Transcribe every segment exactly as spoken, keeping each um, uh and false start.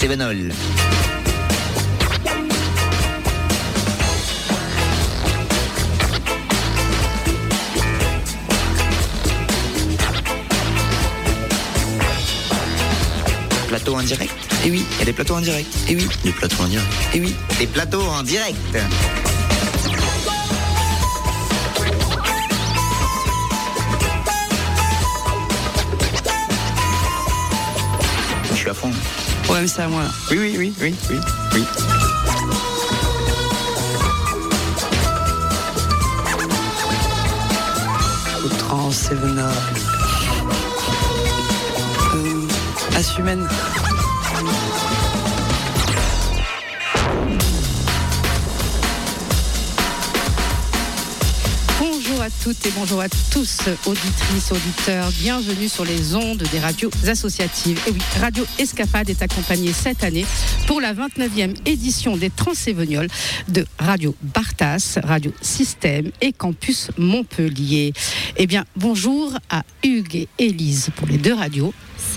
Transsévenol. Plateau en direct. Et oui, il y a des plateaux en direct. Et oui, Des plateaux en direct. et oui, des plateaux en direct. Je suis à fond. Ouais, mais c'est à moi là. Oui, oui, oui, oui, oui, oui. Au Transsévenol. Euh, Assumène. Bonjour à toutes et bonjour à tous, auditrices, auditeurs. Bienvenue sur les ondes des radios associatives. Et oui, Radio Escapade est accompagnée cette année pour la vingt-neuvième édition des Transsévenol de Radio Bartas, Radio Système et Campus Montpellier. Eh bien, bonjour à Hugues et Élise pour les deux radios.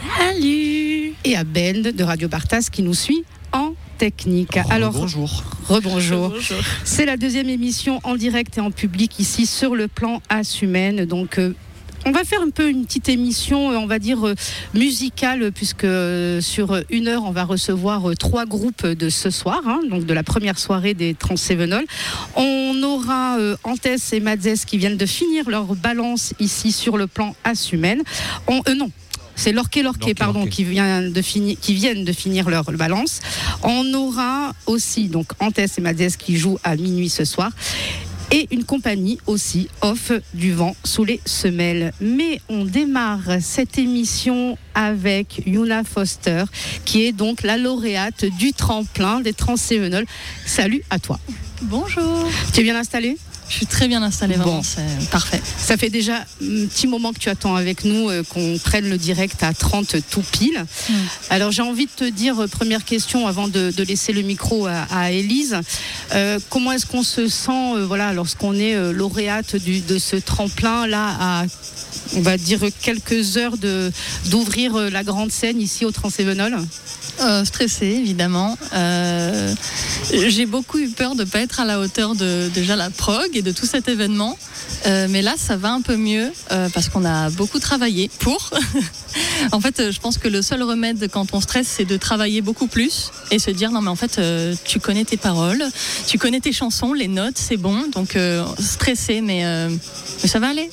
Salut. Et à Ben de Radio Bartas qui nous suit en technique. Alors, bonjour. Rebonjour. Bonjour. C'est la deuxième émission en direct et en public ici sur le plan Assumène. Donc, euh, on va faire un peu une petite émission, euh, on va dire euh, musicale, puisque euh, sur une heure, on va recevoir euh, trois groupes de ce soir, hein, donc de la première soirée des Transsévenol. On aura euh, Antès et Madzès qui viennent de finir leur balance ici sur le plan Assumène. On, euh, non. C'est Lorquet Lorquet, pardon, Lorquet. qui, vient de fini, qui viennent de finir leur balance. On aura aussi donc Antès et Madzès qui jouent à minuit ce soir. Et une compagnie aussi, Off du vent sous les semelles. Mais on démarre cette émission avec Yuna Foster, qui est donc la lauréate du tremplin des Transsévenol. Salut à toi. Bonjour. Tu es bien installée ? Je suis très bien installée, vraiment, Bon. c'est parfait. Ça fait déjà un petit moment que tu attends avec nous, euh, qu'on prenne le direct à trente tout pile. Mm. Alors j'ai envie de te dire, euh, première question avant de, de laisser le micro à, à Élise, euh, comment est-ce qu'on se sent euh, voilà, lorsqu'on est euh, lauréate du, de ce tremplin là à, on va dire, quelques heures de, d'ouvrir euh, la grande scène ici au Transsévenol ? Euh, stressée, évidemment. Euh, j'ai beaucoup eu peur de ne pas être à la hauteur de déjà la prog et de tout cet événement. Euh, mais là, ça va un peu mieux euh, parce qu'on a beaucoup travaillé pour. En fait, je pense que le seul remède quand on stresse, c'est de travailler beaucoup plus et se dire non mais en fait, euh, tu connais tes paroles, tu connais tes chansons, les notes, c'est bon. Donc euh, stressé, mais, euh, mais ça va aller.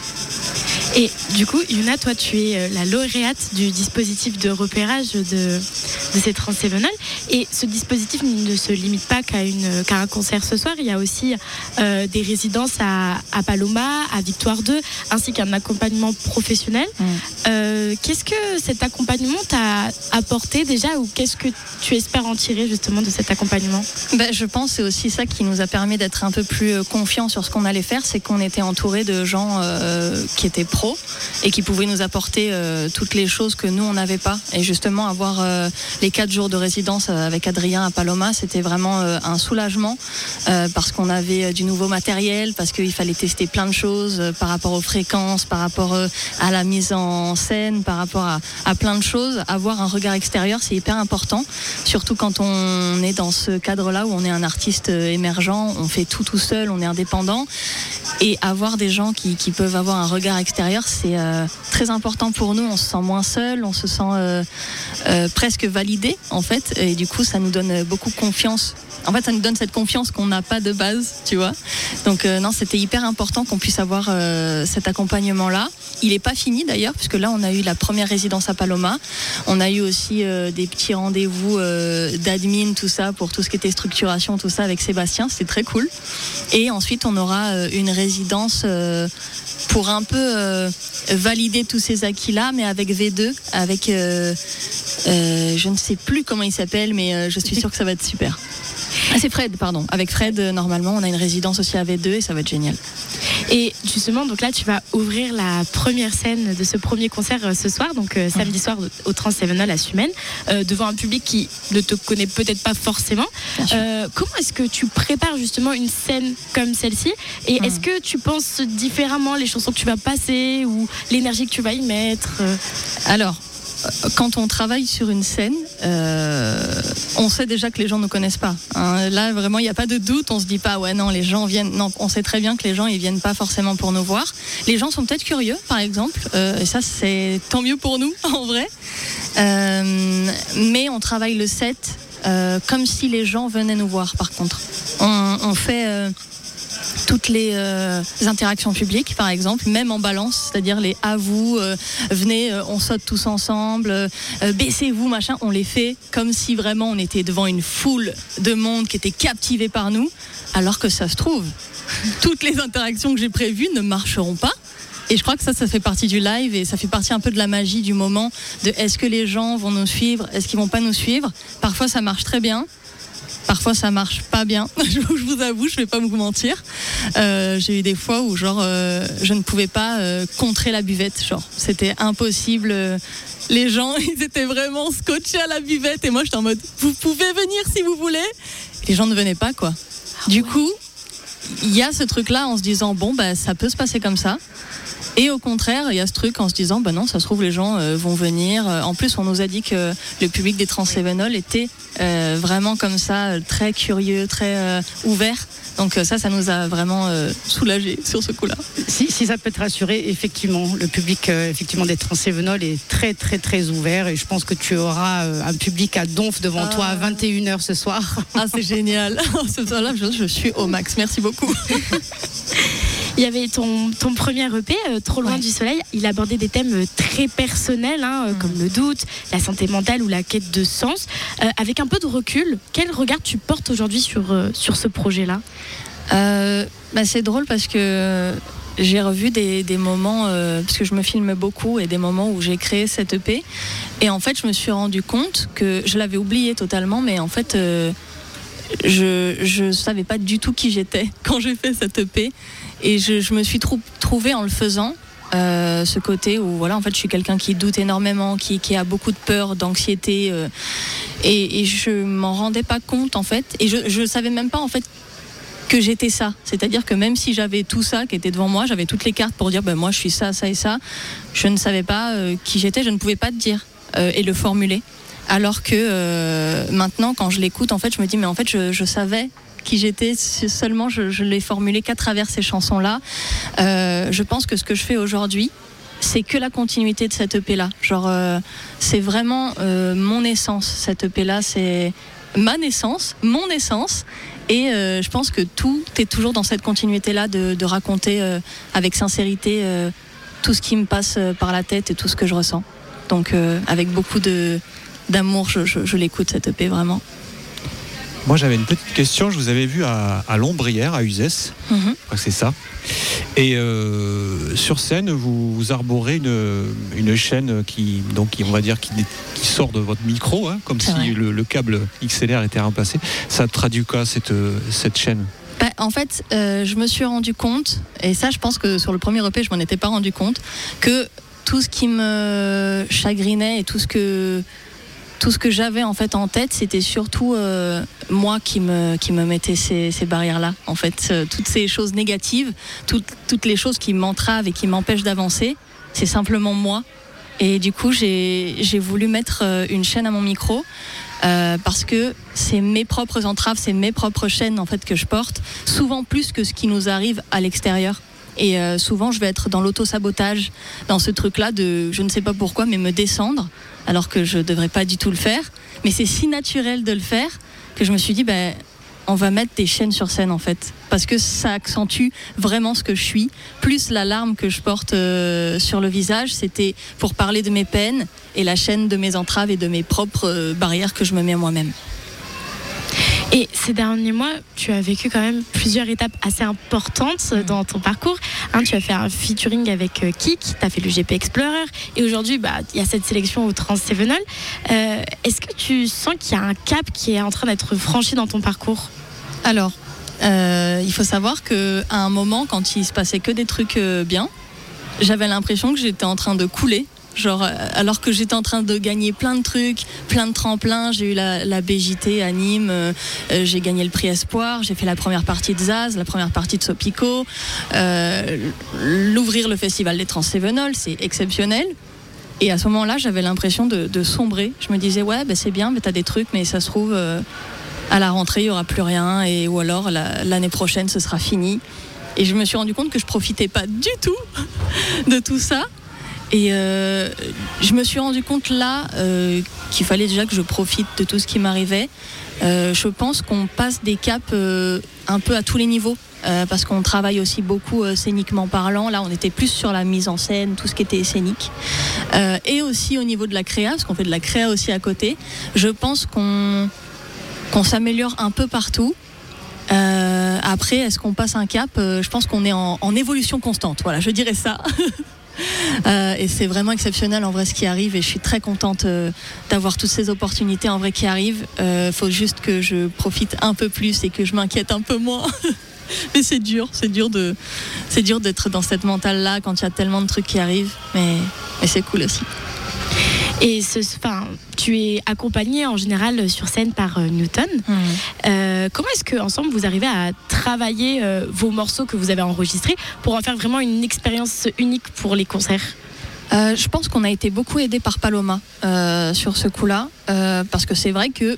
Et du coup, Yuna, toi, tu es la lauréate du dispositif de repérage de, de ces Transsévenol. Et ce dispositif ne se limite pas qu'à, une, qu'à un concert ce soir. Il y a aussi euh, des résidences à, à Paloma, à Victoire deux, ainsi qu'un accompagnement professionnel. Mmh. Euh, qu'est-ce que cet accompagnement t'a apporté déjà, ou qu'est-ce que tu espères en tirer justement de cet accompagnement ? Ben, je pense que c'est aussi ça qui nous a permis d'être un peu plus confiants sur ce qu'on allait faire, c'est qu'on était entouré de gens euh, qui étaient pros et qui pouvaient nous apporter euh, toutes les choses que nous on n'avait pas. Et justement avoir euh, les quatre jours de résidence avec Adrien à Paloma, c'était vraiment euh, un soulagement euh, parce qu'on avait du nouveau matériel, parce qu'il fallait tester plein de choses euh, par rapport aux fréquences, par rapport euh, à la mise en scène, par rapport à, à plein de choses. Avoir un regard extérieur, c'est hyper important, surtout quand on est dans ce cadre-là où on est un artiste émergent, on fait tout tout seul, on est indépendant. Et avoir des gens qui, qui peuvent avoir un regard extérieur, c'est euh, très important pour nous. On se sent moins seul, on se sent euh, euh, presque validé en fait. Et du coup, ça nous donne beaucoup confiance. En fait, ça nous donne cette confiance qu'on n'a pas de base, tu vois. Donc euh, non, c'était hyper important qu'on puisse avoir euh, cet accompagnement-là. Il n'est pas fini d'ailleurs, puisque là, on a eu la première résidence à Paloma. On a eu aussi euh, des petits rendez-vous euh, d'admin, tout ça, pour tout ce qui était structuration, tout ça, avec Sébastien. C'était très cool. Et ensuite, on aura euh, une résidence euh, pour un peu euh, valider tous ces acquis-là, mais avec V deux, avec... Euh, euh, je ne sais plus comment il s'appelle, mais euh, je suis sûre que ça va être super. Ah, c'est Fred, pardon. Avec Fred, euh, normalement, on a une résidence aussi à V deux et ça va être génial. Et justement, donc là, tu vas ouvrir la première scène de ce premier concert euh, ce soir, donc euh, samedi soir au Transsévenol à Sumène, euh, devant un public qui ne te connaît peut-être pas forcément. Euh, comment est-ce que tu prépares justement une scène comme celle-ci ? Et mmh. est-ce que tu penses différemment les chansons que tu vas passer ou l'énergie que tu vas y mettre ? Alors, quand on travaille sur une scène, euh, on sait déjà que les gens ne nous connaissent pas. Hein. Là, vraiment, il n'y a pas de doute. On se dit pas, ouais, non, les gens viennent. Non, on sait très bien que les gens, ils viennent pas forcément pour nous voir. Les gens sont peut-être curieux, par exemple. Euh, et ça, c'est tant mieux pour nous, en vrai. Euh, mais on travaille le set euh, comme si les gens venaient nous voir, par contre. On, on fait... Euh, toutes les euh, interactions publiques, par exemple, même en balance, c'est-à-dire les à vous, euh, venez, euh, on saute tous ensemble, euh, baissez-vous, machin, on les fait comme si vraiment on était devant une foule de monde qui était captivée par nous, alors que ça se trouve, toutes les interactions que j'ai prévues ne marcheront pas. Et je crois que ça, ça fait partie du live et ça fait partie un peu de la magie du moment, de est-ce que les gens vont nous suivre, est-ce qu'ils vont pas nous suivre. Parfois ça marche très bien. Parfois ça marche pas bien, je vous avoue, je vais pas vous mentir. Euh, j'ai eu des fois où genre euh, je ne pouvais pas euh, contrer la buvette, genre c'était impossible. Les gens ils étaient vraiment scotchés à la buvette et moi j'étais en mode vous pouvez venir si vous voulez. Et les gens ne venaient pas quoi. Du coup il y a ce truc là en se disant bon bah ça peut se passer comme ça. Et au contraire, il y a ce truc en se disant, bah non, ça se trouve, les gens euh, vont venir. En plus, on nous a dit que le public des Transcévenol était euh, vraiment comme ça, très curieux, très euh, ouvert. Donc ça, ça nous a vraiment euh, soulagés sur ce coup-là. Si, si ça peut te rassurer, effectivement, le public euh, effectivement des Transcévenol est très, très, très ouvert. Et je pense que tu auras euh, un public à donf devant ah. toi à vingt et une heures ce soir. Ah, c'est génial. Ce soir-là, je, je suis au max. Merci beaucoup. Il y avait ton, ton premier E P, euh, Trop loin ouais. du soleil. Il abordait des thèmes très personnels, hein, mmh. comme le doute, la santé mentale ou la quête de sens. Euh, avec un peu de recul, quel regard tu portes aujourd'hui sur, euh, sur ce projet-là ? euh, bah C'est drôle parce que j'ai revu des, des moments, euh, parce que je me filme beaucoup, et des moments où j'ai créé cette E P. Et en fait, je me suis rendu compte que je l'avais oublié totalement, mais en fait... Euh, je ne savais pas du tout qui j'étais quand j'ai fait cette E P et je, je me suis trou- trouvée en le faisant euh, ce côté où voilà en fait je suis quelqu'un qui doute énormément, qui, qui a beaucoup de peur, d'anxiété euh, et, et je m'en rendais pas compte en fait et je je savais même pas en fait que j'étais ça, c'est-à-dire que même si j'avais tout ça qui était devant moi, j'avais toutes les cartes pour dire ben moi je suis ça, ça et ça, je ne savais pas euh, qui j'étais, je ne pouvais pas te dire euh, et le formuler. Alors que euh, maintenant, quand je l'écoute, en fait, je me dis, mais en fait, je, je savais qui j'étais, seulement je, je l'ai formulé qu'à travers ces chansons-là. Euh, je pense que ce que je fais aujourd'hui, c'est que la continuité de cette E P-là. Genre, euh, c'est vraiment euh, mon essence, cette E P-là, c'est ma naissance, mon essence. Et euh, je pense que tout est toujours dans cette continuité-là de, de raconter euh, avec sincérité euh, tout ce qui me passe par la tête et tout ce que je ressens. Donc, euh, avec beaucoup de... d'amour, je, je, je l'écoute cette E P vraiment. Moi j'avais une petite question, je vous avais vu à, à Lombrières, à Uzès, mm-hmm. je crois que c'est ça. Et euh, sur scène, vous, vous arborez une, une chaîne qui, donc, qui, on va dire, qui, qui sort de votre micro, hein, comme c'est si le, le câble X L R était remplacé. Ça traduit quoi cette, cette chaîne ? Bah, en fait, euh, je me suis rendu compte, et ça je pense que sur le premier E P je m'en étais pas rendu compte, que tout ce qui me chagrinait et tout ce que tout ce que j'avais en fait en tête, c'était surtout euh, moi qui me qui me mettais ces, ces barrières-là. En fait, euh, toutes ces choses négatives, toutes toutes les choses qui m'entravent et qui m'empêchent d'avancer, c'est simplement moi. Et du coup, j'ai j'ai voulu mettre une chaîne à mon micro euh, parce que c'est mes propres entraves, c'est mes propres chaînes en fait que je porte, souvent plus que ce qui nous arrive à l'extérieur. Et euh, souvent, je vais être dans l'auto-sabotage, dans ce truc-là de, je ne sais pas pourquoi, mais me descendre, alors que je ne devrais pas du tout le faire. Mais c'est si naturel de le faire que je me suis dit, ben, on va mettre des chaînes sur scène, en fait. Parce que ça accentue vraiment ce que je suis. Plus la larme que je porte euh, sur le visage, c'était pour parler de mes peines, et la chaîne de mes entraves et de mes propres euh, barrières que je me mets à moi-même. Et ces derniers mois, tu as vécu quand même plusieurs étapes assez importantes dans ton parcours. Hein, tu as fait un featuring avec euh, Kik, tu as fait le G P Explorer, et aujourd'hui, bah, il y a cette sélection au Transcévenol. Euh, est-ce que tu sens qu'il y a un cap qui est en train d'être franchi dans ton parcours ? Alors, euh, il faut savoir qu'à un moment, quand il se passait que des trucs euh, bien, j'avais l'impression que j'étais en train de couler. Genre, alors que j'étais en train de gagner plein de trucs, plein de tremplins, j'ai eu la, la B J T à Nîmes, euh, j'ai gagné le prix Espoir, j'ai fait la première partie de Zaz, la première partie de Sopico, euh, l'ouvrir le festival des Transcévenol, c'est exceptionnel. Et à ce moment-là, j'avais l'impression de, de sombrer. Je me disais, ouais, bah, c'est bien, mais t'as des trucs, mais ça se trouve, euh, à la rentrée, il n'y aura plus rien, et, ou alors la, l'année prochaine, ce sera fini. Et je me suis rendu compte que je profitais pas du tout de tout ça. Et euh, je me suis rendu compte là euh, qu'il fallait déjà que je profite de tout ce qui m'arrivait. Euh, je pense qu'on passe des caps euh, un peu à tous les niveaux. Euh, parce qu'on travaille aussi beaucoup euh, scéniquement parlant. Là, on était plus sur la mise en scène, tout ce qui était scénique. Euh, et aussi au niveau de la créa, parce qu'on fait de la créa aussi à côté. Je pense qu'on, qu'on s'améliore un peu partout. Euh, après, est-ce qu'on passe un cap ? euh, Je pense qu'on est en, en évolution constante. Voilà, je dirais ça. Euh, et c'est vraiment exceptionnel en vrai ce qui arrive, et je suis très contente euh, d'avoir toutes ces opportunités en vrai qui arrivent. Il euh, faut juste que je profite un peu plus et que je m'inquiète un peu moins. Mais c'est dur, c'est dur de, c'est dur d'être dans cette mentale-là quand il y a tellement de trucs qui arrivent, mais, mais c'est cool aussi. Et ce, enfin, tu es accompagné en général sur scène par euh, Newton. Mmh. Euh, comment est-ce que ensemble vous arrivez à travailler euh, vos morceaux que vous avez enregistrés pour en faire vraiment une expérience unique pour les concerts ? euh, Je pense qu'on a été beaucoup aidés par Paloma euh, sur ce coup-là, euh, parce que c'est vrai que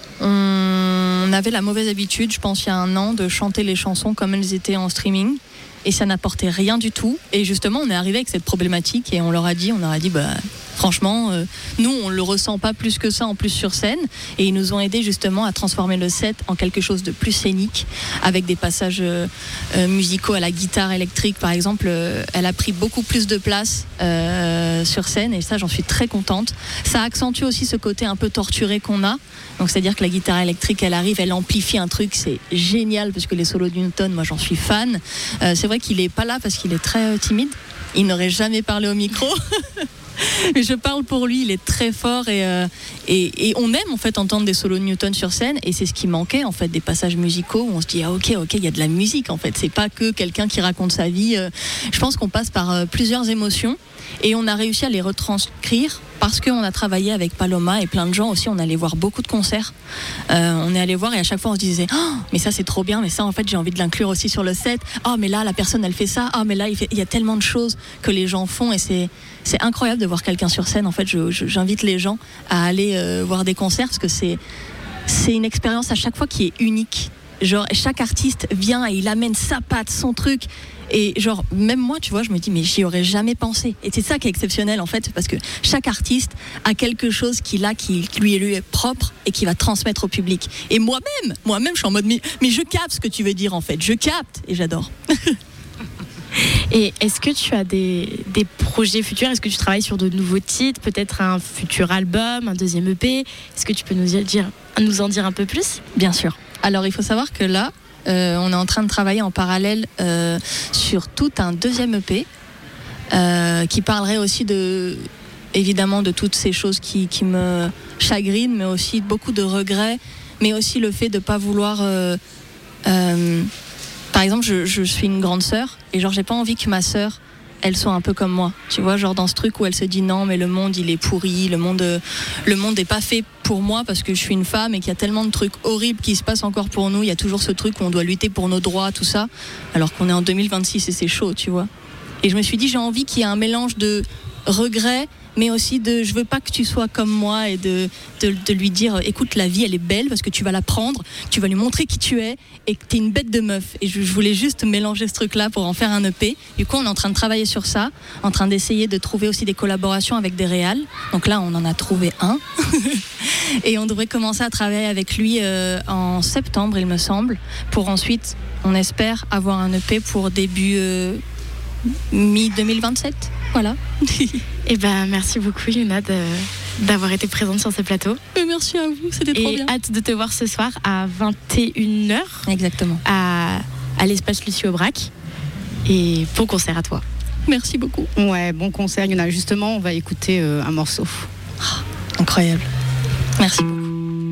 on avait la mauvaise habitude, je pense il y a un an, de chanter les chansons comme elles étaient en streaming. Et ça n'apportait rien du tout. Et justement, on est arrivé avec cette problématique et on leur a dit, on leur a dit, bah, franchement, euh, nous, on le ressent pas plus que ça en plus sur scène. Et ils nous ont aidés justement à transformer le set en quelque chose de plus scénique, avec des passages euh, euh, musicaux à la guitare électrique, par exemple. Euh, elle a pris beaucoup plus de place euh, sur scène, et ça, j'en suis très contente. Ça accentue aussi ce côté un peu torturé qu'on a. Donc, c'est-à-dire que la guitare électrique, elle arrive, elle amplifie un truc, c'est génial, parce que les solos de Newton, moi, j'en suis fan. Euh, c'est vrai qu'il est pas là parce qu'il est très euh, timide. Il n'aurait jamais parlé au micro. Mais je parle pour lui, il est très fort, et, euh, et, et on aime en fait entendre des solos de Newton sur scène, et c'est ce qui manquait en fait, des passages musicaux où on se dit ah ok ok il y a de la musique en fait, c'est pas que quelqu'un qui raconte sa vie. Euh, je pense qu'on passe par euh, plusieurs émotions, et on a réussi à les retranscrire parce qu'on a travaillé avec Paloma et plein de gens aussi. On allait voir beaucoup de concerts, euh, on est allé voir, et à chaque fois on se disait oh, mais ça c'est trop bien, mais ça en fait j'ai envie de l'inclure aussi sur le set. Oh mais là la personne elle fait ça, oh mais là il, fait... il y a tellement de choses que les gens font, et c'est, c'est incroyable de voir quelqu'un sur scène. En fait je, je, j'invite les gens à aller euh, voir des concerts, parce que c'est, c'est une expérience à chaque fois qui est unique. Genre chaque artiste vient et il amène sa patte, son truc. Et genre, même moi, tu vois, je me dis, mais j'y aurais jamais pensé. Et c'est ça qui est exceptionnel, en fait, parce que chaque artiste a quelque chose qu'il a, qui lui, lui est propre et qui va transmettre au public. Et moi-même, moi-même, je suis en mode, mais, mais je capte ce que tu veux dire, en fait. Je capte, et j'adore. Et est-ce que tu as des, des projets futurs ? Est-ce que tu travailles sur de nouveaux titres ? Peut-être un futur album, un deuxième E P ? Est-ce que tu peux nous, dire, nous en dire un peu plus ? Bien sûr. Alors, il faut savoir que là, Euh, on est en train de travailler en parallèle euh, sur tout un deuxième E P euh, qui parlerait aussi de, évidemment, de toutes ces choses qui, qui me chagrinent, mais aussi beaucoup de regrets, mais aussi le fait de ne pas vouloir... Euh, euh, par exemple, je, je suis une grande sœur, et genre j'ai pas envie que ma sœur elle soit un peu comme moi, tu vois, genre dans ce truc où elle se dit non mais le monde il est pourri, le monde, le monde est pas fait pour moi parce que je suis une femme, et qu'il y a tellement de trucs horribles qui se passent encore pour nous. Il y a toujours ce truc où on doit lutter pour nos droits, tout ça, alors qu'on est en deux mille vingt-six et c'est chaud, tu vois. Et je me suis dit, j'ai envie qu'il y ait un mélange de regrets, mais aussi de je veux pas que tu sois comme moi, et de, de, de lui dire écoute, la vie elle est belle parce que tu vas la prendre, tu vas lui montrer qui tu es, et que t'es une bête de meuf. Et je, je voulais juste mélanger ce truc là pour en faire un E P. Du coup on est en train de travailler sur ça, en train d'essayer de trouver aussi des collaborations avec des réals. Donc là on en a trouvé un et on devrait commencer à travailler avec lui euh, en septembre il me semble, pour ensuite on espère avoir un E P pour début euh, mi deux mille vingt-sept. Voilà. Et ben merci beaucoup Yuna de, d'avoir été présente sur ce plateau. Et merci à vous, c'était trop et bien. Et hâte de te voir ce soir à vingt et une heures. Exactement. À, à l'espace Lucie Aubrac. Et bon concert à toi. Merci beaucoup. Ouais, bon concert Yuna. Justement, on va écouter euh, un morceau. Oh, incroyable. Merci beaucoup.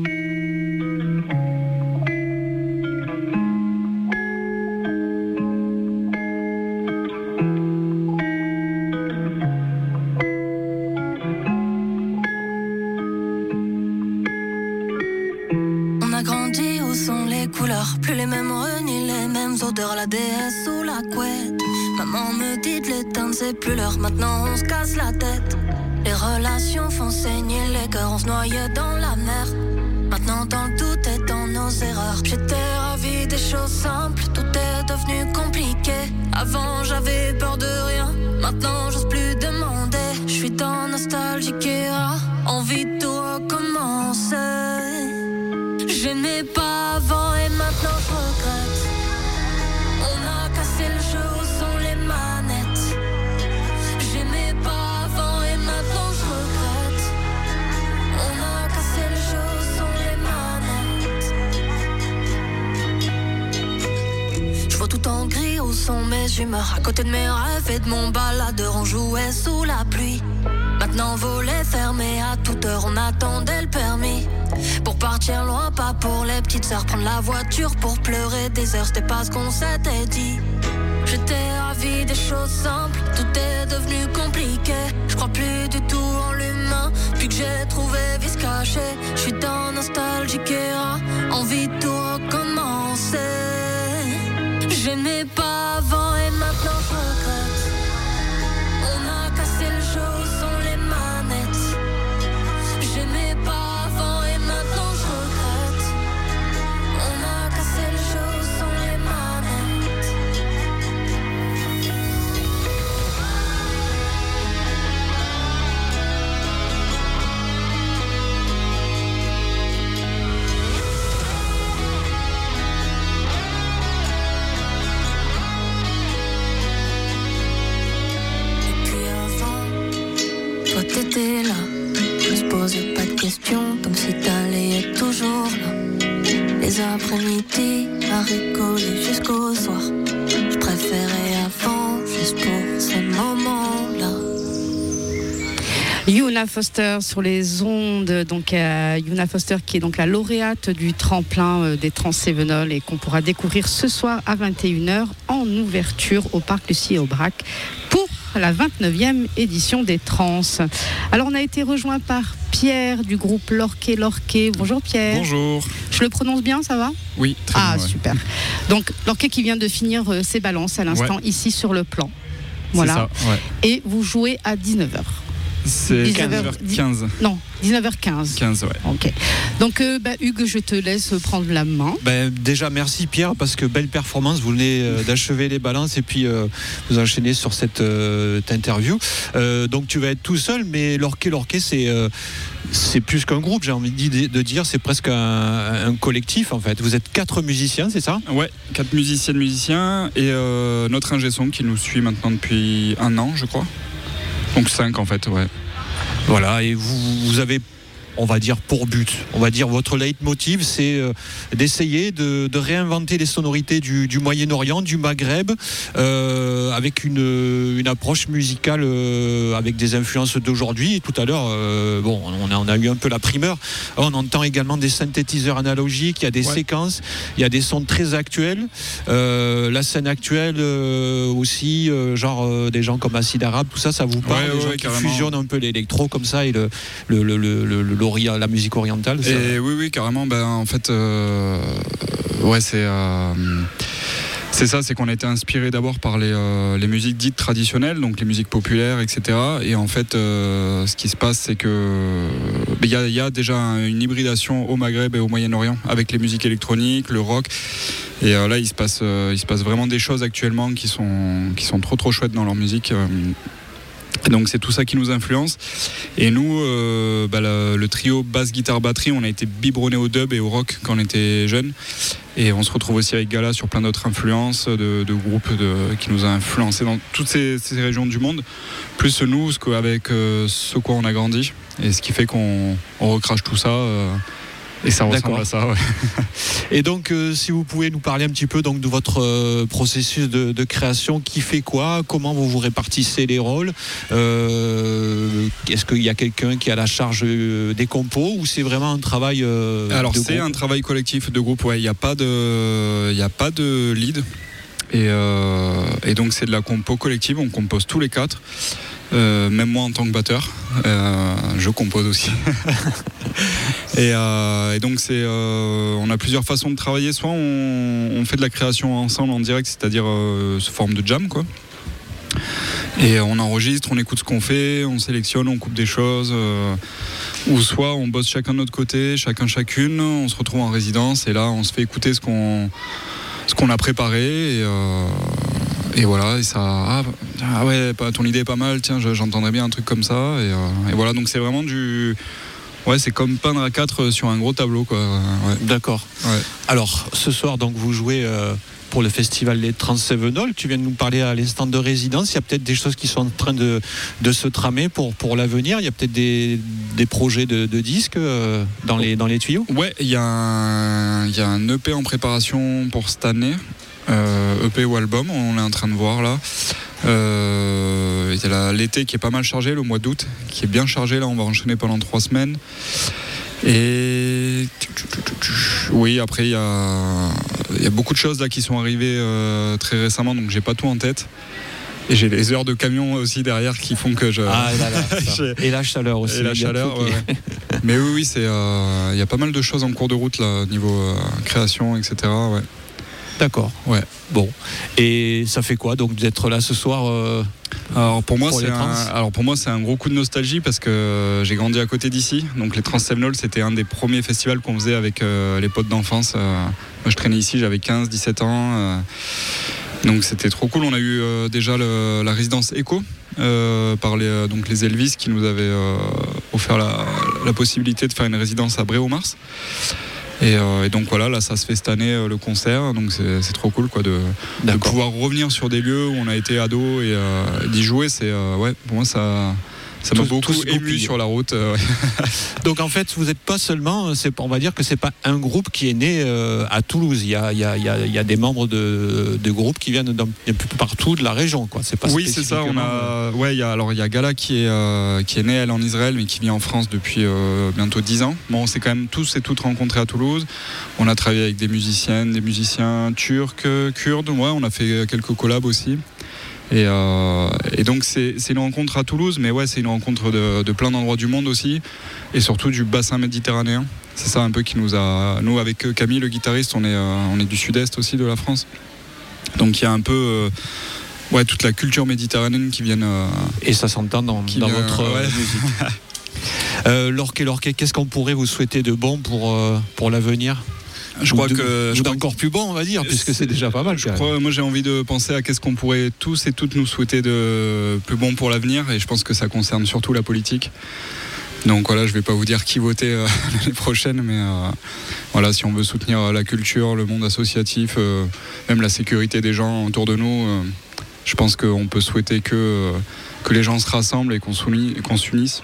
Plus les mêmes ni les mêmes odeurs, la déesse sous la couette. Maman me dit de l'éteindre, c'est plus l'heure, maintenant on se casse la tête. Les relations font saigner les cœurs, on se noyait dans la mer. Maintenant dans le doute et dans nos erreurs. J'étais ravi des choses simples, tout est devenu compliqué. Avant j'avais peur de rien, maintenant j'ose plus demander. Je suis dans nostalgique et envie de tout recommencer. J'aimais pas avant et maintenant je regrette. On a cassé le jeu où sont les manettes. J'aimais pas avant et maintenant je regrette. On a cassé le jeu où sont les manettes. Je vois tout en gris où sont mes humeurs. À côté de mes rêves et de mon baladeur, on jouait sous la pluie. Maintenant volet fermé à toute heure, on attendait le permis. Pour partir loin, pas pour les petites sœurs. Prendre la voiture pour pleurer des heures, c'était pas ce qu'on s'était dit. J'étais ravi des choses simples, tout est devenu compliqué. Je crois plus du tout en l'humain, puis que j'ai trouvé vice caché. Je suis dans nostalgique et envie de tout recommencer. J'aimais pas avant et maintenant je regrette. On a cassé le jeu où sont les manettes. J'aimais pas avant et maintenant je regrette. On a cassé le jeu où sont les manettes. Et puis avant, toi t'étais là, on se posait pas de questions, comme si t'allais être toujours là. Les après-midi à rigoler jusqu'au soir. Je préférais avant, juste pour ces moments-là. Yuna Foster sur les ondes, donc euh, Yuna Foster qui est donc la lauréate du tremplin euh, des Trans Cévenol et qu'on pourra découvrir ce soir à vingt et une heures en ouverture au Parc Lucie et Aubrac pour la vingt-neuvième édition des Trans. Alors on a été rejoint par Pierre du groupe Lorquet Lorquet. Bonjour Pierre. Bonjour. Je le prononce bien, ça va ? Oui, très Ah bien. Ouais. super. Donc Lorquet qui vient de finir euh, ses balances à l'instant Ouais. ici sur le plan. C'est Voilà. ça, ouais. Et vous jouez à dix-neuf heures. C'est dix-neuf quinze heures quinze. Non, dix-neuf heures quinze. quinze, ouais. Ok. Donc, euh, bah, Hugues, je te laisse prendre la main. Ben, déjà, merci Pierre, parce que belle performance. Vous venez euh, d'achever les balances et puis euh, vous enchaînez sur cette euh, interview. Euh, donc, tu vas être tout seul, mais Lorquet Lorquet, c'est. Euh, C'est plus qu'un groupe, j'ai envie de dire, c'est presque un, un collectif en fait. Vous êtes quatre musiciens, c'est ça ? Ouais, quatre musiciennes, musiciens et euh, notre ingé son qui nous suit maintenant depuis un an, je crois. Donc cinq en fait, ouais. Voilà, et vous, vous avez, on va dire, pour but, on va dire votre leitmotiv, c'est euh, d'essayer de, de réinventer les sonorités du, du Moyen-Orient, du Maghreb, euh, avec une, une approche musicale euh, avec des influences d'aujourd'hui. Et tout à l'heure, euh, bon, on a, on a eu un peu la primeur. On entend également des synthétiseurs analogiques, il y a des Ouais. séquences, il y a des sons très actuels. Euh, la scène actuelle euh, aussi, euh, genre euh, des gens comme Acid Arabe, tout ça, ça vous parle, Ouais, des ouais, gens ouais, qui carrément. fusionnent un peu l'électro comme ça et le, le, le, le, le- l'ori- la musique orientale. ça. Et oui, oui, carrément. Ben, en fait, euh, ouais, c'est. euh, C'est ça, c'est qu'on a été inspiré d'abord par les, euh, les musiques dites traditionnelles, donc les musiques populaires, et cetera. Et en fait, euh, ce qui se passe, c'est que il y, a- y a déjà une hybridation au Maghreb et au Moyen-Orient avec les musiques électroniques, le rock. Et euh, là, il se passe, euh, il se passe vraiment des choses actuellement qui sont, qui sont trop trop chouettes dans leur musique. euh, Et donc c'est tout ça qui nous influence. Et nous, euh, bah, le, le trio basse, guitare, batterie, on a été biberonné au dub et au rock quand on était jeunes. Et on se retrouve aussi avec Gala sur plein d'autres influences de, de groupes de, qui nous a influencés dans toutes ces, ces régions du monde. Plus nous, ce avec euh, ce quoi on a grandi. Et ce qui fait qu'on on recrache tout ça. Euh, et ça ressemble D'accord. à ça, ouais. Et donc, euh, si vous pouvez nous parler un petit peu donc, de votre euh, processus de, de création, qui fait quoi, comment vous vous répartissez les rôles, euh, est-ce qu'il y a quelqu'un qui a la charge euh, des compos ou c'est vraiment un travail euh, Alors de c'est groupe un travail collectif de groupe, ouais. Il n'y a pas de, il y a pas de lead. Et, euh, et donc c'est de la compo collective, on compose tous les quatre. Euh, même moi en tant que batteur, euh, je compose aussi. et, euh, et donc c'est, euh, on a plusieurs façons de travailler. Soit on, on fait de la création ensemble en direct, c'est-à-dire euh, sous forme de jam, quoi. Et on enregistre, on écoute ce qu'on fait, on sélectionne, on coupe des choses. Euh, ou soit on bosse chacun de notre côté, chacun chacune, on se retrouve en résidence et là on se fait écouter ce qu'on, ce qu'on a préparé. Et, euh, et voilà, et ça. Ah, ah ouais, ton idée est pas mal, tiens, j'entendrais bien un truc comme ça. Et, euh, et voilà, donc c'est vraiment du. Ouais, c'est comme peindre à quatre sur un gros tableau, quoi. Ouais. D'accord. Ouais. Alors, ce soir, donc, vous jouez euh, pour le festival Les Transsévenol. Tu viens de nous parler à l'instant de résidence. Il y a peut-être des choses qui sont en train de, de se tramer pour, pour l'avenir. Il y a peut-être des, des projets de, de disques euh, dans, les, dans les tuyaux. Ouais, il y, y a un E P en préparation pour cette année. Euh, E P ou album, on est en train de voir là. Euh, il y a l'été qui est pas mal chargé, le mois d'août qui est bien chargé, là on va enchaîner pendant trois semaines. Et oui, après il y a, il y a beaucoup de choses là qui sont arrivées euh, très récemment, donc j'ai pas tout en tête. Et j'ai les heures de camion aussi derrière qui font que je. Ah là là. Et la chaleur aussi. Et la chaleur, ouais, ouais. Mais oui, oui, c'est. Euh, il y a pas mal de choses en cours de route là, niveau euh, création, et cetera. Ouais. D'accord. Ouais. Bon. Et ça fait quoi donc d'être là ce soir euh, alors, pour moi, pour c'est un, alors pour moi c'est un gros coup de nostalgie parce que j'ai grandi à côté d'ici. Donc les Transsévenol, c'était un des premiers festivals qu'on faisait avec euh, les potes d'enfance. Euh, moi je traînais ici, j'avais quinze dix-sept ans. Euh, donc c'était trop cool. On a eu euh, déjà le, la résidence Echo euh, par les, euh, donc les Elvis qui nous avaient euh, offert la, la possibilité de faire une résidence à Bréau-Mars. Et, euh, et donc voilà, là ça se fait cette année euh, le concert, donc c'est, c'est trop cool quoi de, de pouvoir revenir sur des lieux où on a été ado et euh, d'y jouer. C'est euh, ouais, pour moi ça ça m'a beaucoup ému sur la route. Euh, ouais. Donc en fait, vous n'êtes pas seulement, c'est, on va dire que c'est pas un groupe qui est né euh, à Toulouse. Il y a, il y a, il y a, il y a des membres de, de groupes qui viennent d'un peu partout de la région, quoi. C'est pas oui, c'est ça. On a, ouais, il y a alors il y a Gala qui est euh, qui est née elle en Israël, mais qui vit en France depuis euh, bientôt dix ans. Bon, on s'est quand même tous et toutes rencontrés à Toulouse. On a travaillé avec des musiciennes, des musiciens turcs, kurdes. Ouais, on a fait quelques collabs aussi. Et, euh, et donc c'est, c'est une rencontre à Toulouse, mais ouais, c'est une rencontre de, de plein d'endroits du monde aussi, et surtout du bassin méditerranéen. C'est ça un peu qui nous a... Nous, avec Camille, le guitariste, on est, euh, on est du sud-est aussi de la France. Donc il y a un peu... Euh, ouais, toute la culture méditerranéenne qui vient... Euh, et ça s'entend dans, dans vient, votre euh, ouais. musique. euh, Lorquet, Lorquet, qu'est-ce qu'on pourrait vous souhaiter de bon pour, euh, pour l'avenir ? Je crois de, que je d'encore plus bon, on va dire, puisque c'est déjà pas mal. Je crois, moi, j'ai envie de penser à qu'est-ce qu'on pourrait tous et toutes nous souhaiter de plus bon pour l'avenir, et je pense que ça concerne surtout la politique. Donc voilà, je vais pas vous dire qui voter euh, l'année prochaine, mais euh, voilà, si on veut soutenir la culture, le monde associatif, euh, même la sécurité des gens autour de nous, euh, je pense qu'on peut souhaiter que euh, que les gens se rassemblent et qu'on, soumis, et qu'on s'unisse.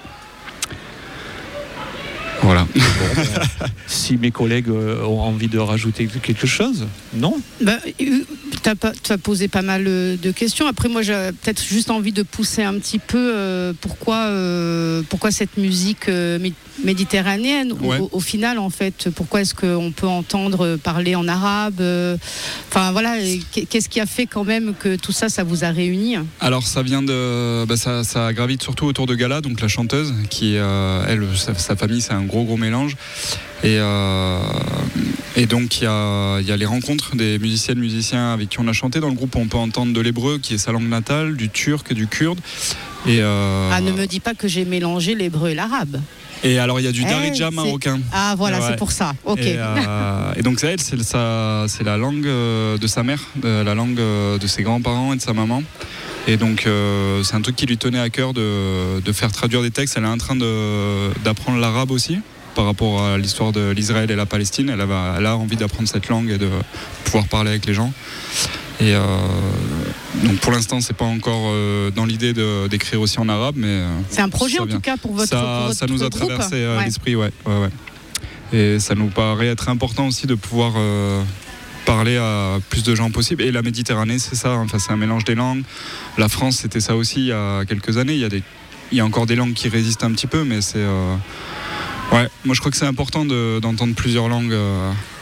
Voilà. Bon, ben, si mes collègues ont envie de rajouter quelque chose, non ? Bah, tu as posé pas mal de questions. Après, moi, j'ai peut-être juste envie de pousser un petit peu euh, pourquoi, euh, pourquoi cette musique euh, méditerranéenne, ouais. au, au final, en fait, pourquoi est-ce qu'on peut entendre parler en arabe euh, Enfin, voilà, qu'est-ce qui a fait quand même que tout ça, ça vous a réunis ? Alors, ça vient de... Bah, ça, ça gravite surtout autour de Gala, donc la chanteuse, qui, euh, elle, sa, sa famille, c'est un gros, gros mélange. Et, euh, et donc, il y a, y a les rencontres des musiciennes, musiciens avec qui on a chanté. Dans le groupe, on peut entendre de l'hébreu, qui est sa langue natale, du turc et du kurde. Et euh... Ah, ne me dis pas que j'ai mélangé l'hébreu et l'arabe. Et alors il y a du darija hey, marocain. Ah voilà, ouais. C'est pour ça. Ok. Et, euh, et donc c'est elle, c'est, sa, c'est la langue de sa mère, de, la langue de ses grands-parents et de sa maman. Et donc euh, c'est un truc qui lui tenait à cœur de, de faire traduire des textes. Elle est en train de, d'apprendre l'arabe aussi par rapport à l'histoire de l'Israël et la Palestine. Elle a, elle a envie d'apprendre cette langue et de pouvoir parler avec les gens. Et euh, donc pour l'instant c'est pas encore euh, dans l'idée de, d'écrire aussi en arabe, mais euh, c'est un projet en tout cas pour votre, ça, pour votre ça nous a groupe. traversé euh, ouais. l'esprit, ouais, ouais, ouais. Et ça nous paraît être important aussi de pouvoir euh, parler à plus de gens possible. Et la Méditerranée c'est ça, enfin c'est un mélange des langues. La France c'était ça aussi il y a quelques années. Il y a des, il y a encore des langues qui résistent un petit peu, mais c'est euh, ouais. Moi je crois que c'est important de, d'entendre plusieurs langues. Euh,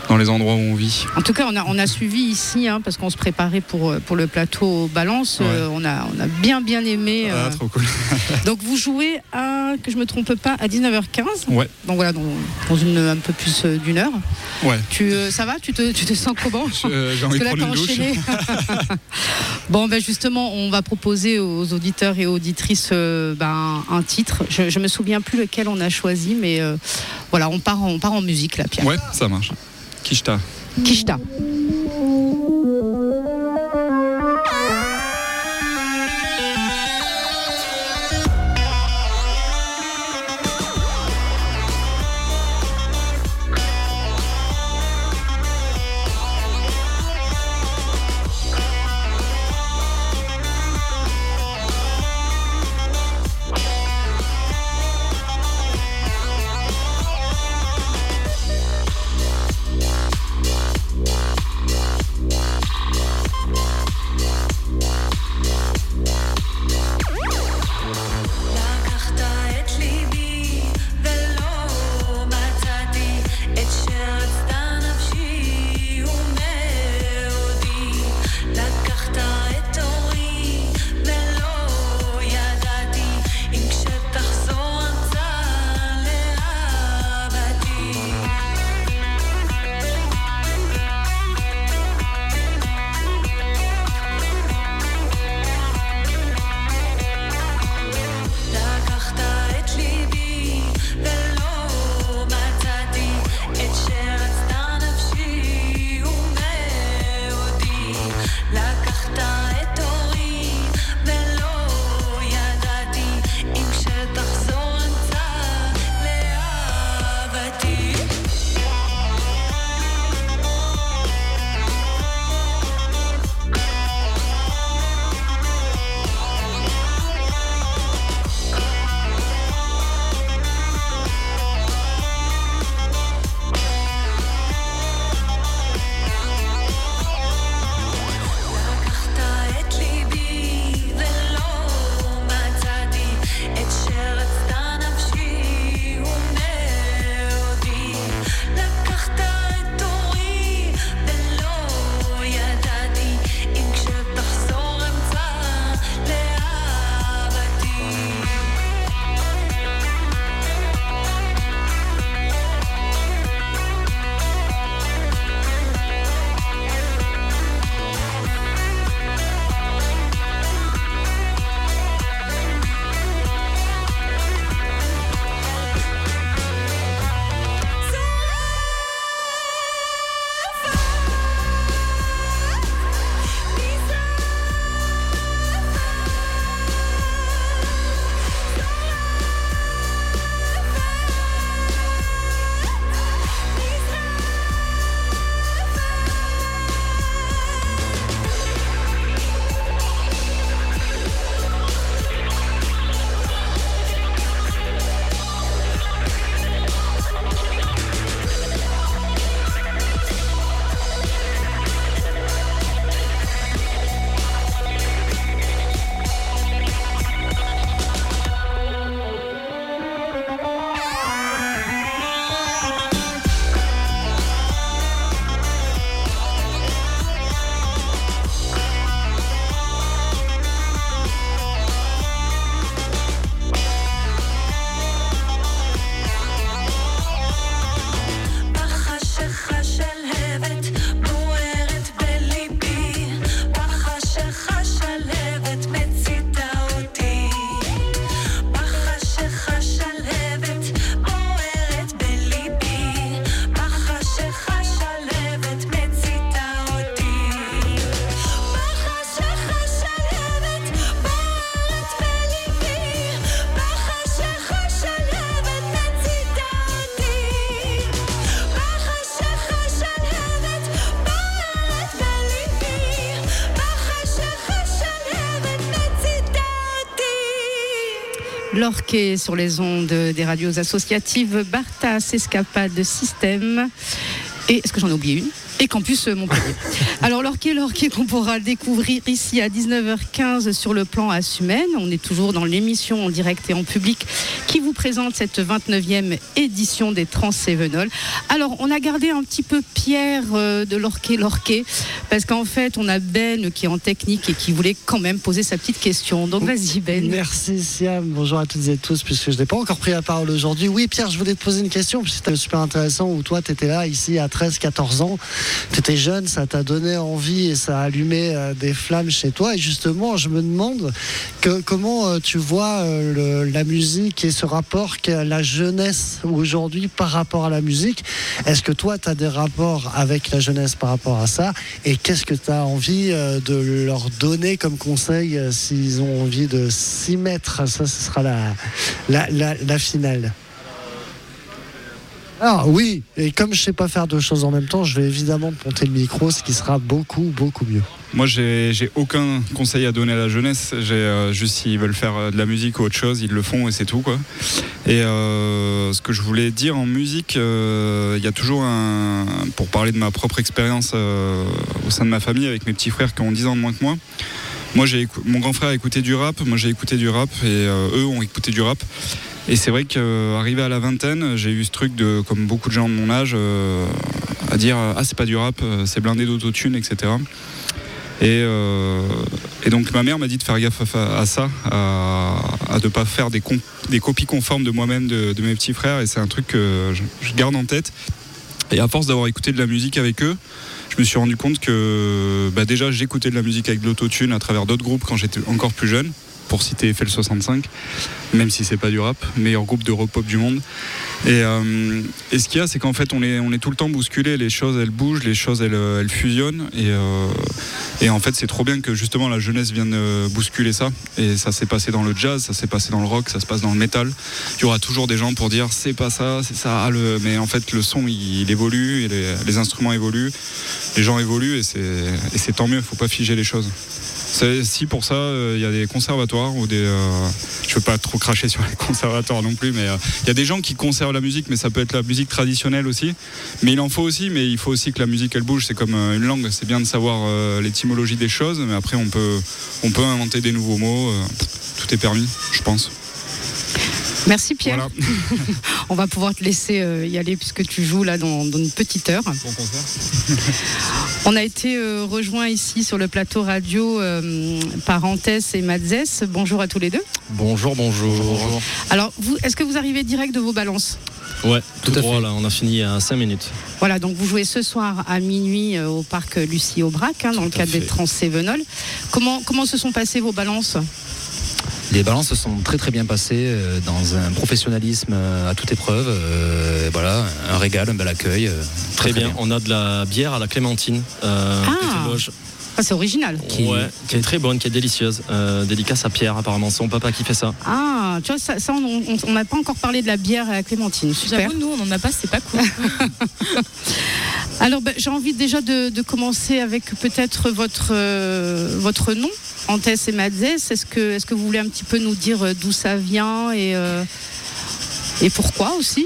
dans les endroits où on vit. En tout cas, on a, on a suivi ici, hein, parce qu'on se préparait pour, pour le plateau Balance. Ouais. Euh, on, a, on a bien, bien aimé. Ah, euh... trop cool. Donc, vous jouez, à, que je ne me trompe pas, à dix-neuf heures quinze. Ouais. Donc, voilà, dans, dans une, un peu plus d'une heure. Ouais. Tu, euh, ça va tu te, tu te sens comment? je, J'ai envie de prendre une douche. Bon, ben justement, on va proposer aux auditeurs et auditrices euh, ben, un titre. Je ne me souviens plus lequel on a choisi, mais euh, voilà, on part, en, on part en musique, là, Pierre. Ouais, ça marche. Kishta. Kishta. Lorquet sur les ondes des radios associatives, Bartas, Escapade, Système. Et est-ce que j'en ai oublié une ? Et Campus Montpellier. Alors Lorquet, Lorquet qu'on pourra découvrir ici à dix-neuf heures quinze sur le plan Assumène. On est toujours dans l'émission en direct et en public qui vous présente cette vingt-neuvième édition des Trans-Cévenols. Alors on a gardé un petit peu Pierre euh, de Lorquet, Lorquet, parce qu'en fait on a Ben qui est en technique et qui voulait quand même poser sa petite question. Donc vas-y Ben. Merci Siam, bonjour à toutes et tous, puisque je n'ai pas encore pris la parole aujourd'hui. Oui Pierre, je voulais te poser une question, puisque c'était super intéressant, où toi tu étais là ici à treize quatorze ans, tu étais jeune, ça t'a donné envie et ça a allumé euh, des flammes chez toi. Et justement, je me demande que, comment euh, tu vois euh, le, la musique et ce rapport qu'a la jeunesse aujourd'hui par rapport à la musique. Est-ce que toi, tu as des rapports avec la jeunesse par rapport à ça? Et qu'est-ce que tu as envie euh, de leur donner comme conseil euh, s'ils ont envie de s'y mettre? Ça, ce sera la, la, la, la finale. Ah oui, et comme je sais pas faire deux choses en même temps, je vais évidemment monter le micro, ce qui sera beaucoup, beaucoup mieux. Moi, j'ai, j'ai aucun conseil à donner à la jeunesse. J'ai euh, juste s'ils veulent faire de la musique ou autre chose, ils le font et c'est tout, quoi. Et euh, ce que je voulais dire en musique, il euh, y a toujours un, pour parler de ma propre expérience euh, au sein de ma famille avec mes petits frères qui ont dix ans de moins que moi. Moi, j'ai, mon grand frère a écouté du rap, moi j'ai écouté du rap et euh, eux ont écouté du rap. Et c'est vrai qu'arrivé à la vingtaine, j'ai eu ce truc de, comme beaucoup de gens de mon âge, euh, à dire ah c'est pas du rap, c'est blindé d'autotune, et cetera. Et, euh, et donc ma mère m'a dit de faire gaffe à, à ça, à, à ne pas faire des, comp- des copies conformes de moi-même, de, de mes petits frères. Et c'est un truc que je, je garde en tête. Et à force d'avoir écouté de la musique avec eux, je me suis rendu compte que bah déjà j'écoutais de la musique avec de l'autotune à travers d'autres groupes quand j'étais encore plus jeune. Pour citer F L soixante-cinq, même si c'est pas du rap, meilleur groupe de rock pop du monde. Et, euh, et ce qu'il y a, c'est qu'en fait, on est, on est tout le temps bousculé. Les choses, elles bougent, les choses, elles, elles fusionnent. Et, euh, et en fait, c'est trop bien que justement la jeunesse vienne bousculer ça. Et ça s'est passé dans le jazz, ça s'est passé dans le rock, ça se passe dans le métal. Il y aura toujours des gens pour dire c'est pas ça, c'est ça. Ah, le... Mais en fait, le son, il, il évolue, et les, les instruments évoluent, les gens évoluent, et c'est, et c'est tant mieux. Faut pas figer les choses. C'est, si pour ça, il euh, y a des conservatoires ou des. Euh, je veux pas trop cracher sur les conservatoires non plus, mais il euh, y a des gens qui conservent la musique, mais ça peut être la musique traditionnelle aussi. Mais il en faut aussi, mais il faut aussi que la musique elle bouge. C'est comme euh, une langue. C'est bien de savoir euh, l'étymologie des choses, mais après on peut, on peut inventer des nouveaux mots. Euh, tout est permis, je pense. Merci Pierre. Voilà. On va pouvoir te laisser euh, y aller puisque tu joues là dans, dans une petite heure. Bon concert. On a été euh, rejoints ici sur le plateau radio euh, par Antès et Madzès. Bonjour à tous les deux. Bonjour, bonjour. bonjour. Alors, vous, est-ce que vous arrivez direct de vos balances? Ouais, tout, tout droit là, on a fini à cinq minutes. Voilà, donc vous jouez ce soir à minuit euh, au parc Lucie Aubrac, hein, dans tout le cadre des Trans-Cévenols. Comment, comment se sont passées vos balances? Les balances se sont très très bien passées euh, dans un professionnalisme euh, à toute épreuve. Euh, voilà, un régal, un bel accueil. Euh, très, très bien. bien. On a de la bière à la clémentine. Euh, ah. Loge. Ah, c'est original. Qui, ouais, qui est très bonne, qui est délicieuse. Euh, dédicace à Pierre, apparemment, son papa qui fait ça. Ah, tu vois, ça, ça on n'a pas encore parlé de la bière à la clémentine. Super. J'avoue, nous, on n'en a pas, c'est pas cool. Alors, ben, j'ai envie déjà de, de commencer avec peut-être votre, euh, votre nom, Antès et Madzès. Est-ce que, est-ce que vous voulez un petit peu nous dire d'où ça vient et, euh, et pourquoi aussi?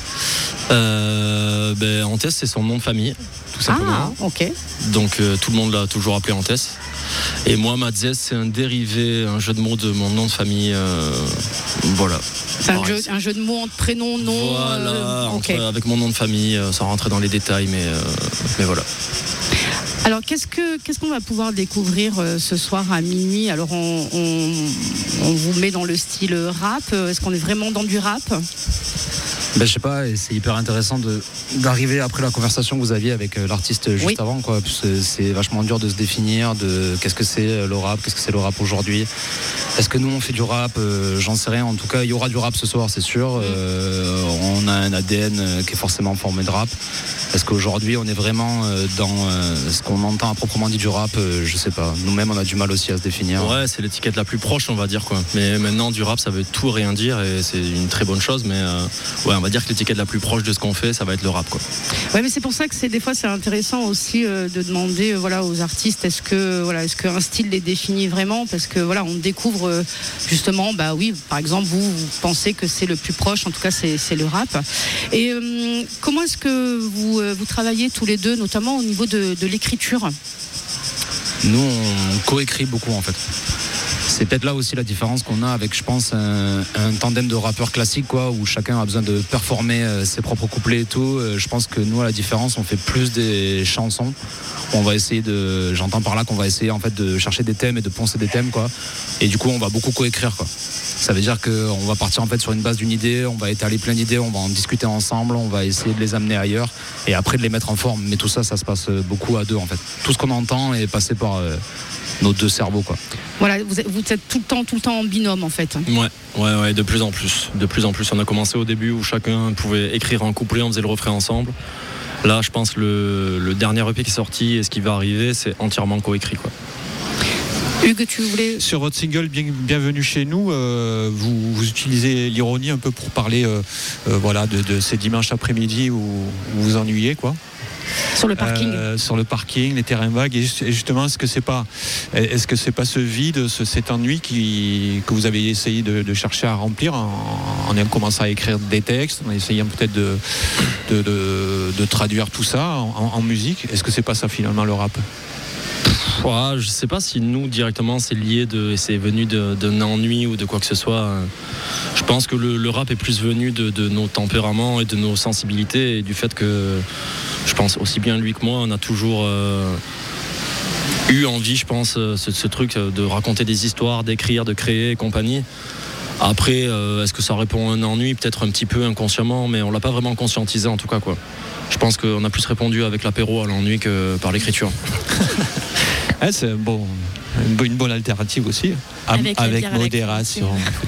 euh, ben, Antès, c'est son nom de famille. Ah, ok. Donc euh, tout le monde l'a toujours appelé Antès. Et moi, Madzès, c'est un dérivé, un jeu de mots de mon nom de famille. Euh, voilà. C'est un jeu, un jeu de mots entre prénom, nom. Voilà, euh, entre, okay. Avec mon nom de famille, euh, sans rentrer dans les détails, mais, euh, mais voilà. Alors, qu'est-ce, que, qu'est-ce qu'on va pouvoir découvrir euh, ce soir à minuit? Alors, on, on, on vous met dans le style rap. Est-ce qu'on est vraiment dans du rap? Ben, je sais pas, et c'est hyper intéressant de, d'arriver après la conversation que vous aviez avec euh, l'artiste juste oui. avant, quoi. C'est, c'est vachement dur de se définir de qu'est-ce que c'est le rap, qu'est-ce que c'est le rap aujourd'hui. Est-ce que nous on fait du rap? euh, J'en sais rien. En tout cas, il y aura du rap ce soir, c'est sûr. Euh, on a un A D N qui est forcément formé de rap. Est-ce qu'aujourd'hui on est vraiment dans euh, ce qu'on entend à proprement dit du rap? euh, Je sais pas. Nous-mêmes on a du mal aussi à se définir. Ouais, c'est l'étiquette la plus proche, on va dire, quoi. Mais maintenant du rap, ça veut tout rien dire et c'est une très bonne chose. Mais euh, ouais, on va dire que l'étiquette la plus proche de ce qu'on fait, ça va être le rap, quoi. Ouais, mais c'est pour ça que c'est des fois c'est intéressant aussi euh, de demander euh, voilà aux artistes est-ce que voilà est-ce qu'un style les définit vraiment, parce que voilà on découvre euh, justement bah oui par exemple vous, vous pensez que c'est le plus proche, en tout cas c'est, c'est le rap. Et euh, comment est-ce que vous vous, vous travaillez tous les deux, notamment au niveau de, de l'écriture? Nous, on coécrit beaucoup en fait. C'est peut-être là aussi la différence qu'on a avec, je pense, un, un tandem de rappeurs classiques, quoi, où chacun a besoin de performer euh, ses propres couplets et tout. Euh, je pense que nous, à la différence, on fait plus des chansons. On va essayer de, j'entends par là qu'on va essayer en fait de chercher des thèmes et de poncer des thèmes, quoi. Et du coup, on va beaucoup coécrire, quoi. Ça veut dire qu'on va partir en fait sur une base d'une idée, on va étaler plein d'idées, on va en discuter ensemble, on va essayer de les amener ailleurs et après de les mettre en forme. Mais tout ça, ça se passe beaucoup à deux en fait. Tout ce qu'on entend est passé par euh, nos deux cerveaux, quoi. Voilà, vous êtes, vous êtes tout le temps, tout le temps en binôme en fait. Ouais, ouais, ouais, de plus en plus, de plus en plus. On a commencé au début où chacun pouvait écrire un couplet, on faisait le refrain ensemble. Là, je pense que le, le dernier E P qui est sorti et ce qui va arriver, c'est entièrement coécrit, quoi. Hugues, tu voulais... Sur votre single Bien, Bienvenue chez nous, euh, vous, vous utilisez l'ironie un peu pour parler euh, euh, voilà, de, de ces dimanches après-midi où, où vous vous ennuyez, quoi. Sur le parking. Euh, sur le parking, les terrains vagues. Et justement, est-ce que c'est pas, est-ce que c'est pas ce vide, ce, cet ennui qui, que vous avez essayé de, de chercher à remplir en, en commençant à écrire des textes, en essayant peut-être de, de, de, de traduire tout ça en, en musique. Est-ce que c'est pas ça finalement le rap? Ouais, je sais pas si nous directement c'est lié de, c'est venu de, d'un ennui ou de quoi que ce soit. Je pense que le, le rap est plus venu de, de nos tempéraments et de nos sensibilités et du fait que je pense aussi bien lui que moi on a toujours euh, eu envie, je pense, ce, ce truc de raconter des histoires, d'écrire, de créer et compagnie. Après, euh, est-ce que ça répond à un ennui? Peut-être un petit peu inconsciemment, mais on l'a pas vraiment conscientisé en tout cas, quoi. Je pense qu'on a plus répondu avec l'apéro à l'ennui que par l'écriture. Ah, c'est bon, une bonne alternative aussi, avec, avec modération.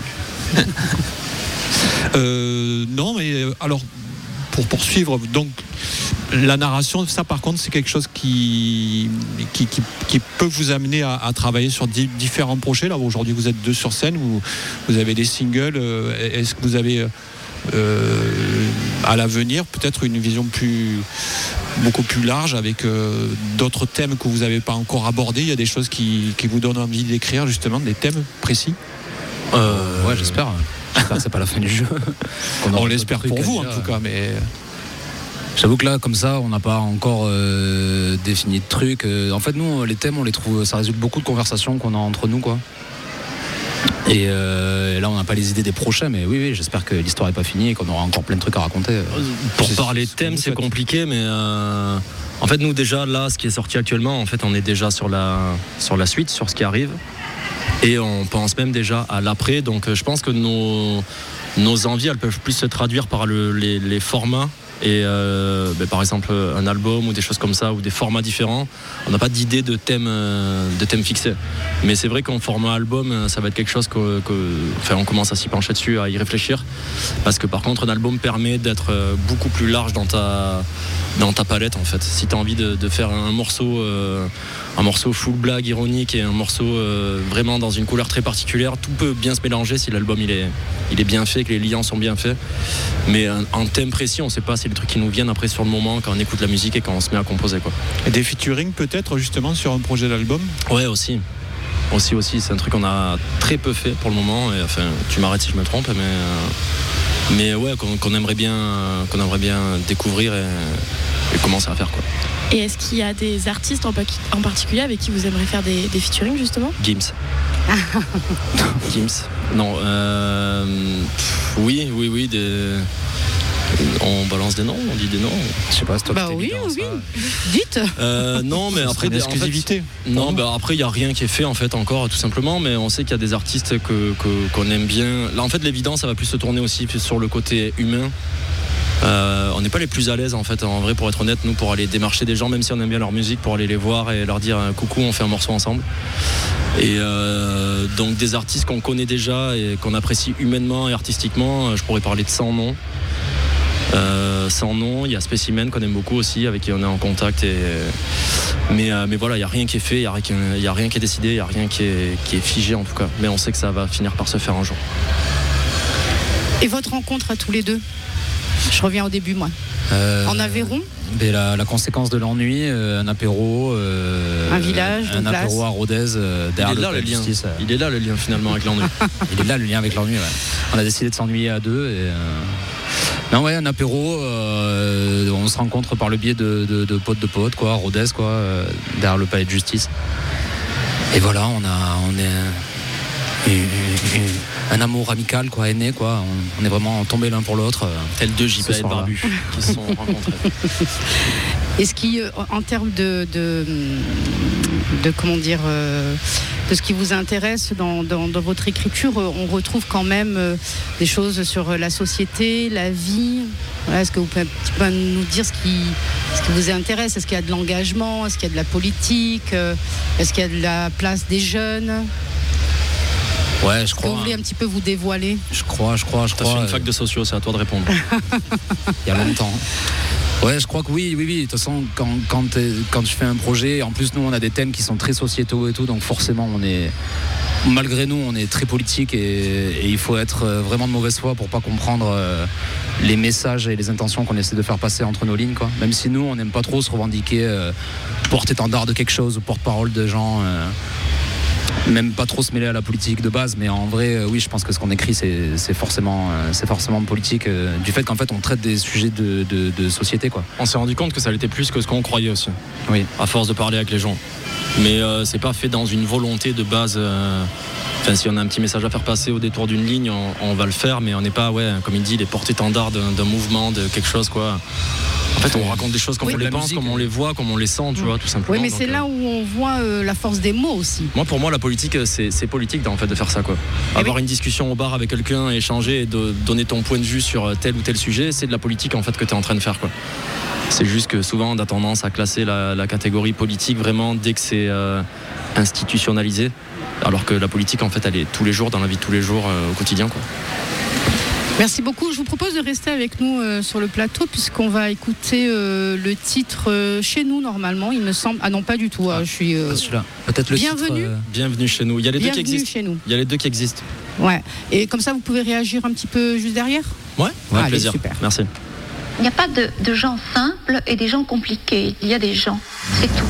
euh, non, mais alors, pour poursuivre, donc la narration, ça par contre, c'est quelque chose qui, qui, qui, qui peut vous amener à, à travailler sur di- différents projets. Là, aujourd'hui, vous êtes deux sur scène, vous, vous avez des singles. Est-ce que vous avez... Euh, à l'avenir peut-être une vision plus beaucoup plus large avec euh, d'autres thèmes que vous n'avez pas encore abordés? Il y a des choses qui, qui vous donnent envie d'écrire, justement, des thèmes précis? euh, Ouais, j'espère. J'espère que c'est pas la fin du jeu. On, on l'espère pour vous en tout cas, mais j'avoue que là, comme ça, on n'a pas encore euh, défini de trucs. En fait, nous, les thèmes, on les trouve, ça résulte beaucoup de conversations qu'on a entre nous, quoi. Et, euh, et là on n'a pas les idées des prochains, mais oui, oui, j'espère que l'histoire n'est pas finie et qu'on aura encore plein de trucs à raconter. Pour c'est, parler de thèmes, c'est compliqué, mais euh, en fait nous déjà là, ce qui est sorti actuellement, en fait on est déjà sur la, sur la suite, sur ce qui arrive, et on pense même déjà à l'après. Donc je pense que nos, nos envies, elles peuvent plus se traduire par le, les, les formats. Et euh, ben, par exemple un album ou des choses comme ça ou des formats différents, on n'a pas d'idée de thème, de thème fixé. Mais c'est vrai qu'en format album, ça va être quelque chose que, que enfin, on commence à s'y pencher dessus, à y réfléchir. Parce que par contre un album permet d'être beaucoup plus large dans ta, dans ta palette en fait. Si tu as envie de, de faire un morceau, euh, un morceau full blague, ironique et un morceau euh, vraiment dans une couleur très particulière, tout peut bien se mélanger si l'album il est, il est bien fait, que les liens sont bien faits. Mais un, un thème précis, on ne sait pas, c'est les trucs qui nous viennent après sur le moment quand on écoute la musique et quand on se met à composer, quoi. Et des featuring peut-être justement sur un projet d'album? Ouais, aussi. Aussi, aussi, c'est un truc qu'on a très peu fait pour le moment. Et, enfin, tu m'arrêtes si je me trompe, mais, euh, mais ouais, qu'on, qu'on aimerait bien, qu'on aimerait bien découvrir et, et commencer à faire, quoi. Et est-ce qu'il y a des artistes en, en particulier avec qui vous aimeriez faire des, des featuring justement? Gims. Gims. Non. Euh, pff, oui, oui, oui. Des... On balance des noms, on dit des noms. Je sais pas, c'est toi bah qui oui, évident, oui, ça. dites. Euh, non, mais après des exclusivités. En fait, non, bah après il y a rien qui est fait en fait encore, tout simplement. Mais on sait qu'il y a des artistes que, que qu'on aime bien. Là, en fait, l'évidence, ça va plus se tourner aussi sur le côté humain. Euh, on n'est pas les plus à l'aise en fait, en vrai, pour être honnête, nous, pour aller démarcher des gens, même si on aime bien leur musique, pour aller les voir et leur dire coucou, on fait un morceau ensemble. Et euh, donc des artistes qu'on connaît déjà et qu'on apprécie humainement et artistiquement, je pourrais parler de Sans Nom. Euh, Sans Nom, il y a Spécimen qu'on aime beaucoup aussi, avec qui on est en contact. Et, mais, euh, mais voilà, il n'y a rien qui est fait, il n'y a, a rien qui est décidé, il n'y a rien qui est, qui est figé en tout cas. Mais on sait que ça va finir par se faire un jour. Et votre rencontre à tous les deux? Je reviens au début, moi. Euh, en Aveyron la, la conséquence de l'ennui, euh, un apéro. Euh, un village, Un apéro place. à Rodez, euh, derrière il est là, le lien. Justice, euh. Il est là le lien finalement avec l'ennui. Il est là le lien avec l'ennui, ouais. On a décidé de s'ennuyer à deux et, euh, Non, ouais, un apéro, euh, on se rencontre par le biais de, de, de potes de potes, quoi, Rodez, quoi, euh, derrière le palais de justice. Et voilà, on a, on est une, une, un amour amical, quoi, aîné, quoi. On, on est vraiment tombés l'un pour l'autre. Tel deux J P et Barbu qui se sont rencontrés. Est-ce qu'en termes de, de, de comment dire, euh, de ce qui vous intéresse dans, dans, dans votre écriture, on retrouve quand même euh, des choses sur la société, la vie. Voilà, est-ce que vous pouvez un petit peu nous dire ce qui, ce qui vous intéresse? Est-ce qu'il y a de l'engagement? Est-ce qu'il y a de la politique? Est-ce qu'il y a de la place des jeunes? Ouais, je crois. Est-ce que vous voulez un petit peu vous dévoiler? Je crois, je crois, je T'as crois. fait une fac de sociaux, c'est à toi de répondre. Il y a longtemps. Ouais, je crois que oui, oui, oui. De toute façon, quand, quand, quand tu fais un projet, en plus, nous, on a des thèmes qui sont très sociétaux et tout, donc forcément, on est, malgré nous, on est très politique et, et il faut être vraiment de mauvaise foi pour pas comprendre les messages et les intentions qu'on essaie de faire passer entre nos lignes, quoi. Même si nous, on n'aime pas trop se revendiquer euh, porte-étendard de quelque chose ou porte-parole de gens. Euh, même pas trop se mêler à la politique de base, mais en vrai, euh, oui, je pense que ce qu'on écrit, c'est, c'est, forcément, euh, c'est forcément politique, euh, du fait qu'en fait, on traite des sujets de, de, de société, quoi. On s'est rendu compte que ça l'était plus que ce qu'on croyait aussi. Oui. À force de parler avec les gens. Mais euh, c'est pas fait dans une volonté de base. Euh... Enfin, si on a un petit message à faire passer au détour d'une ligne, on, on va le faire, mais on n'est pas, ouais, comme il dit, les porte-étendards d'un, d'un mouvement, de quelque chose, quoi. En fait, on raconte des choses comme oui, on les pense, musique, comme on les voit, comme on les sent, tu mmh. vois, tout simplement. Oui, mais donc, c'est euh... là où on voit euh, la force des mots aussi. Moi, pour moi, la politique, c'est, c'est politique, en fait, de faire ça, quoi. Et Avoir oui. une discussion au bar avec quelqu'un, échanger et de donner ton point de vue sur tel ou tel sujet, c'est de la politique, en fait, que tu es en train de faire, quoi. C'est juste que souvent, on a tendance à classer la, la catégorie politique vraiment dès que c'est euh, institutionnalisé, alors que la politique, en fait, elle est tous les jours, dans la vie de tous les jours, euh, au quotidien, quoi. Merci beaucoup. Je vous propose de rester avec nous euh, sur le plateau puisqu'on va écouter euh, le titre euh, chez nous normalement, il me semble. Ah non, pas du tout. Ah, je suis. Euh... Peut-être le Bienvenue. Titre, euh... Bienvenue chez nous. Il y a les Bienvenue deux qui existent. Chez nous. Il y a les deux qui existent. Ouais. Et comme ça, vous pouvez réagir un petit peu juste derrière. Ouais. Ouais. Allez, plaisir. Super. Merci. Il n'y a pas de, de gens simples et des gens compliqués. Il y a des gens. C'est tout.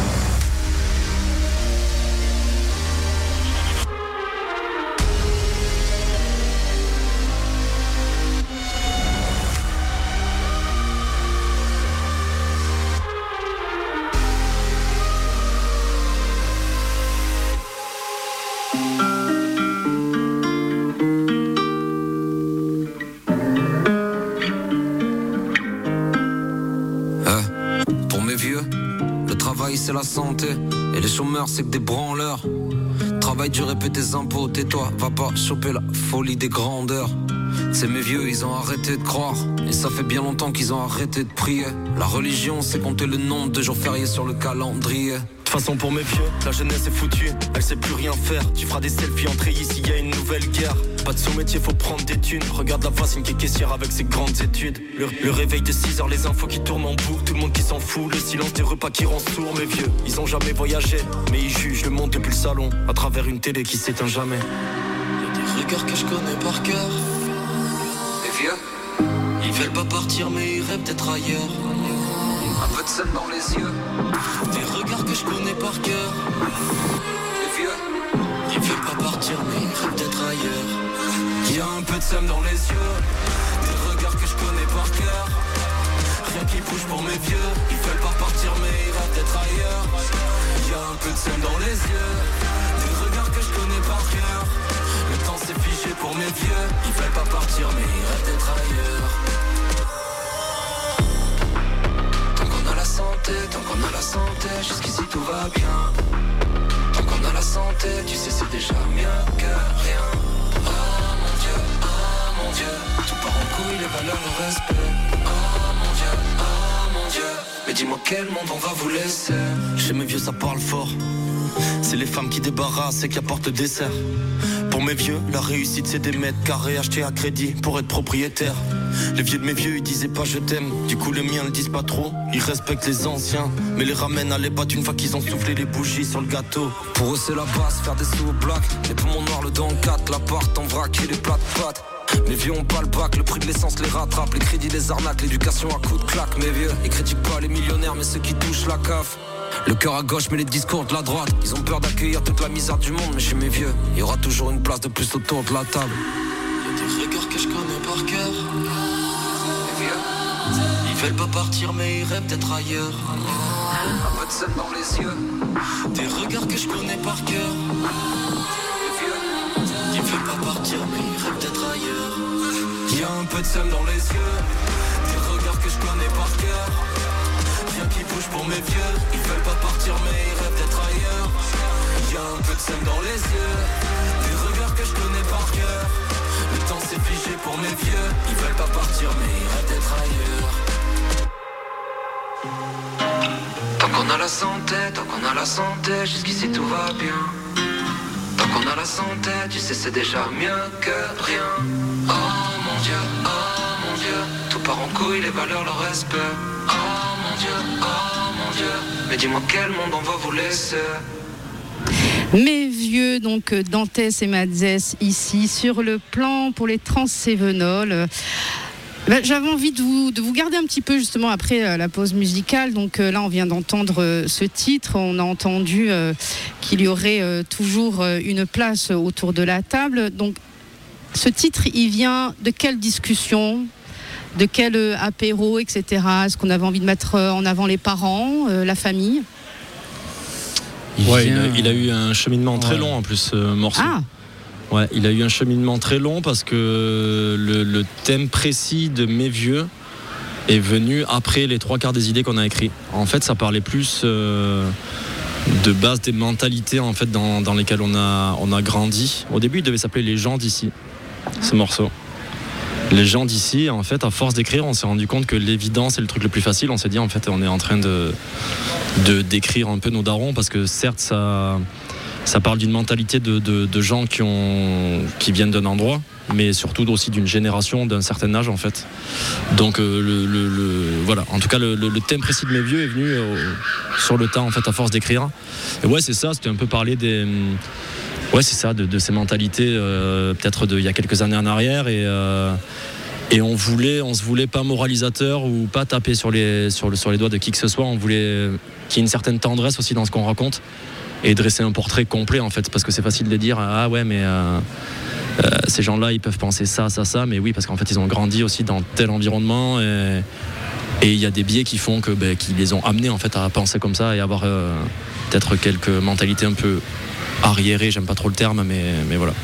C'est la santé et les chômeurs c'est que des branleurs. Travail dur et paie tes impôts, tais-toi, va pas choper la folie des grandeurs. C'est mes vieux, ils ont arrêté de croire et ça fait bien longtemps qu'ils ont arrêté de prier. La religion c'est compter le nombre de jours fériés sur le calendrier. De toute façon pour mes vieux, la jeunesse est foutue, elle sait plus rien faire. Tu feras des selfies entrées ici, y a une nouvelle guerre. Pas de sous-métier, faut prendre des thunes. Regarde la voisine qui est caissière avec ses grandes études. Le, le réveil de six heures, les infos qui tournent en boucle. Tout le monde qui s'en fout, le silence des repas qui rend sourd. Mes vieux, ils ont jamais voyagé, mais ils jugent le monde depuis le salon, à travers une télé qui s'éteint jamais. Y'a des regards que je connais par cœur. Les vieux, ils veulent pas partir mais ils rêvent d'être ailleurs. Un peu de sel dans les yeux. Des regards que je connais par cœur. Les vieux, ils veulent pas partir mais ils rêvent d'être ailleurs. Y'a un peu de seum dans les yeux. Des regards que je connais par cœur. Rien qui bouge pour mes vieux. Ils veulent pas partir mais ils rêvent d'être ailleurs. Y'a un peu de seum dans les yeux. Des regards que je connais par cœur. Le temps s'est figé pour mes vieux. Ils veulent pas partir mais ils rêvent d'être ailleurs. Tant qu'on a la santé, jusqu'ici tout va bien. Tant qu'on a la santé, tu sais c'est déjà mieux que rien. Oh mon Dieu, oh mon Dieu, tout part en couille, les valeurs, le respect. Oh mon Dieu, oh mon Dieu, mais dis-moi quel monde on va vous laisser. Chez mes vieux ça parle fort. C'est les femmes qui débarrassent et qui apportent le dessert. Pour mes vieux, la réussite c'est des mètres carrés achetés à crédit pour être propriétaire. Les vieux de mes vieux ils disaient pas je t'aime. Du coup les miens le disent pas trop. Ils respectent les anciens mais les ramènent à l'ébat une fois qu'ils ont soufflé les bougies sur le gâteau. Pour eux c'est la base, faire des sous au black. Les poumons noirs, le dos en quatre, l'appart en vrac et les plats de pâtes. Mes vieux ont pas le bac, le prix de l'essence les rattrape. Les crédits les arnaques, l'éducation à coups de claque. Mes vieux, ils critiquent pas les millionnaires mais ceux qui touchent la C A F. Le cœur à gauche mais les discours de la droite. Ils ont peur d'accueillir toute la misère du monde. Mais chez mes vieux, il y aura toujours une place de plus autour de la table. Y'a des regards que je connais par cœur. Ils veulent pas partir mais ils rêvent d'être ailleurs. Un peu de seum dans les yeux, des regards que je connais par cœur. Ils veulent pas partir mais ils rêvent d'être ailleurs. Y'a un peu de seum dans les yeux, des regards que je connais par cœur. Rien qui bouge pour mes vieux. Ils veulent pas partir mais ils rêvent d'être ailleurs. Y'a un peu de seum dans les yeux, des regards que je connais par cœur. Le temps s'est figé pour mes vieux. Ils veulent pas partir mais ils rêvent d'être ailleurs. Tant qu'on a la santé, tant qu'on a la santé, jusqu'ici tout va bien. Tant qu'on a la santé, tu sais c'est déjà mieux que rien. Oh mon Dieu, oh mon Dieu, tout part en couille, les valeurs, le respect. Oh mon Dieu, oh mon Dieu, mais dis-moi quel monde on va vous laisser. Mes vieux, donc Dantès et Madzès ici sur le plan pour les Transcévenols. Ben, j'avais envie de vous, de vous garder un petit peu justement après euh, la pause musicale. Donc euh, là, on vient d'entendre euh, ce titre. On a entendu euh, qu'il y aurait euh, toujours euh, une place autour de la table. Donc ce titre, il vient de quelle discussion ? De quel euh, apéro, et cetera. Est-ce qu'on avait envie de mettre en avant les parents, euh, la famille ? Il, ouais, vient... il, a, il a eu un cheminement très ouais. long en plus, ce morceau. Ah. Ouais, il a eu un cheminement très long parce que le, le thème précis de Mes vieux est venu après les trois quarts des idées qu'on a écrites. En fait, ça parlait plus euh, de base des mentalités en fait, dans, dans lesquelles on a, on a grandi. Au début, il devait s'appeler Les gens d'ici, ce morceau. Les gens d'ici, en fait, à force d'écrire, on s'est rendu compte que l'évidence est le truc le plus facile. On s'est dit, en fait, on est en train de, de d'écrire un peu nos darons parce que certes, ça... Ça parle d'une mentalité de, de, de gens qui, ont, qui viennent d'un endroit, mais surtout aussi d'une génération, d'un certain âge en fait. Donc euh, le, le, le, voilà, en tout cas le, le, le thème précis de Mes vieux est venu euh, sur le temps en fait à force d'écrire. Et ouais c'est ça, c'était un peu parler des, ouais c'est ça, de, de ces mentalités euh, peut-être d'il y a quelques années en arrière et euh, Et on voulait, on se voulait pas moralisateur ou pas taper sur les, sur, le, sur les doigts de qui que ce soit. On voulait qu'il y ait une certaine tendresse aussi dans ce qu'on raconte et dresser un portrait complet en fait, parce que c'est facile de dire ah ouais mais euh, euh, ces gens-là ils peuvent penser ça, ça, ça, mais oui parce qu'en fait ils ont grandi aussi dans tel environnement et il y a des biais qui font que ben, qui les ont amenés en fait à penser comme ça et avoir euh, peut-être quelques mentalités un peu arriérées. J'aime pas trop le terme, mais mais voilà.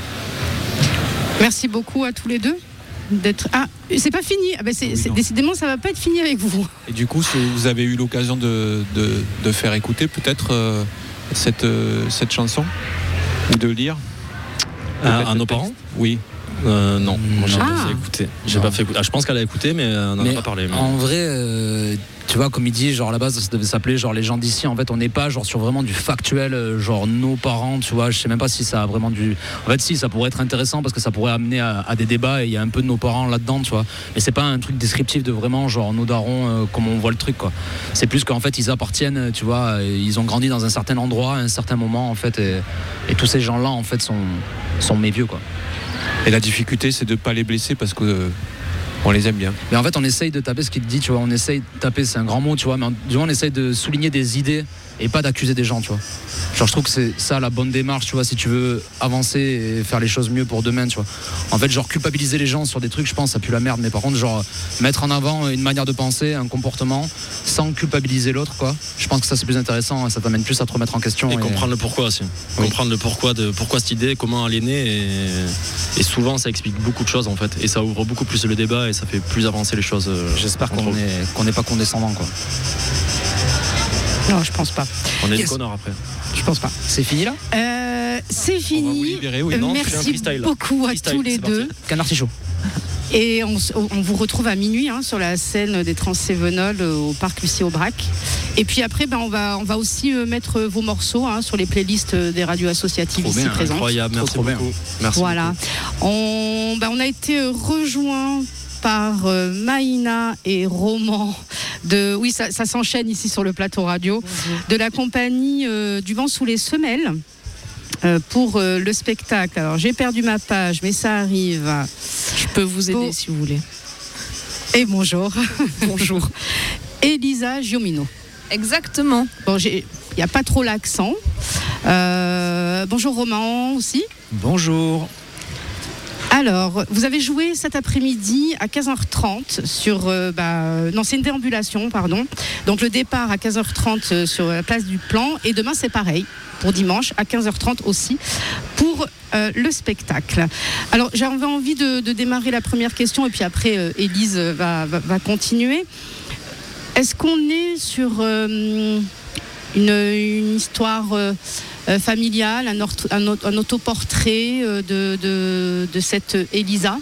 Merci beaucoup à tous les deux. D'être... Ah, c'est pas fini. Ah ben c'est, oui, c'est... Décidément, ça va pas être fini avec vous. Et du coup, si vous avez eu l'occasion de, de, de faire écouter peut-être euh, cette, euh, cette chanson ou de lire à, à nos parents ? Oui. Euh, non, moi j'ai Ah. pas fait écouter. J'ai pas fait écouter. Ah, je pense qu'elle a écouté, mais on n'en a Mais pas parlé. Mais... En vrai, euh, tu vois, comme il dit, genre à la base, ça devait s'appeler genre les gens d'ici. En fait, on n'est pas genre sur vraiment du factuel, euh, genre nos parents, tu vois. Je sais même pas si ça a vraiment du. En fait, si, ça pourrait être intéressant parce que ça pourrait amener à, à des débats et il y a un peu de nos parents là-dedans, tu vois. Mais c'est pas un truc descriptif de vraiment genre nos darons, euh, comme on voit le truc, quoi. C'est plus qu'en fait, ils appartiennent, tu vois. Ils ont grandi dans un certain endroit, à un certain moment, en fait, et, et tous ces gens-là, en fait, sont, sont mes vieux, quoi. Et la difficulté, c'est de ne pas les blesser parce que euh, on les aime bien. Mais en fait, on essaye de taper ce qu'il te dit, tu vois. On essaye de taper, c'est un grand mot, tu vois. Mais du moins, on essaye de souligner des idées et pas d'accuser des gens, tu vois. Genre, je trouve que c'est ça la bonne démarche, tu vois, si tu veux avancer et faire les choses mieux pour demain, tu vois. En fait, genre, culpabiliser les gens sur des trucs, je pense, ça pue la merde. Mais par contre, genre, mettre en avant une manière de penser, un comportement, sans culpabiliser l'autre, quoi. Je pense que ça, c'est plus intéressant. Ça t'amène plus à te remettre en question. Et, et... comprendre le pourquoi aussi. Oui. Comprendre le pourquoi de pourquoi cette idée, comment elle est née. Et, et souvent, ça explique beaucoup de choses, en fait. Et ça ouvre beaucoup plus le débat et ça fait plus avancer les choses. J'espère qu'on n'est qu'on n'est pas condescendant, quoi. Non, je pense pas. On est yes. des connards après. Je pense pas. C'est fini là euh, C'est fini. Libérer, oui, non, merci beaucoup à freestyle, tous les deux. Canard Tichot. Et on, on vous retrouve à minuit hein, sur la scène des Transcévenols au parc Lucie Aubrac. Et puis après, ben, on, va, on va aussi mettre vos morceaux hein, sur les playlists des radios associatives trop ici bien, présentes. Incroyable, merci trop beaucoup. Merci voilà. beaucoup. On, ben, on a été rejoints par euh, Maïna et Roman de oui ça, ça s'enchaîne ici sur le plateau radio. Bonjour. De la compagnie euh, du vent sous les semelles euh, pour euh, le spectacle. Alors j'ai perdu ma page mais ça arrive. Je peux vous aider bon. si vous voulez. Et bonjour. Bonjour. Elisa Giomino. Exactement. Bon, il n'y a pas trop l'accent. Euh, bonjour Roman aussi. Bonjour. Alors, vous avez joué cet après-midi à quinze heures trente sur... Euh, bah, non, c'est une déambulation, pardon. Donc le départ à quinze heures trente sur la place du Plan. Et demain, c'est pareil, pour dimanche, à quinze heures trente aussi, pour euh, le spectacle. Alors, j'avais envie de, de démarrer la première question, et puis après, euh, Élise va, va, va continuer. Est-ce qu'on est sur euh, une, une histoire... Euh, Euh, familiale, un, orto, un, un autoportrait euh, de, de, de cette Elisa?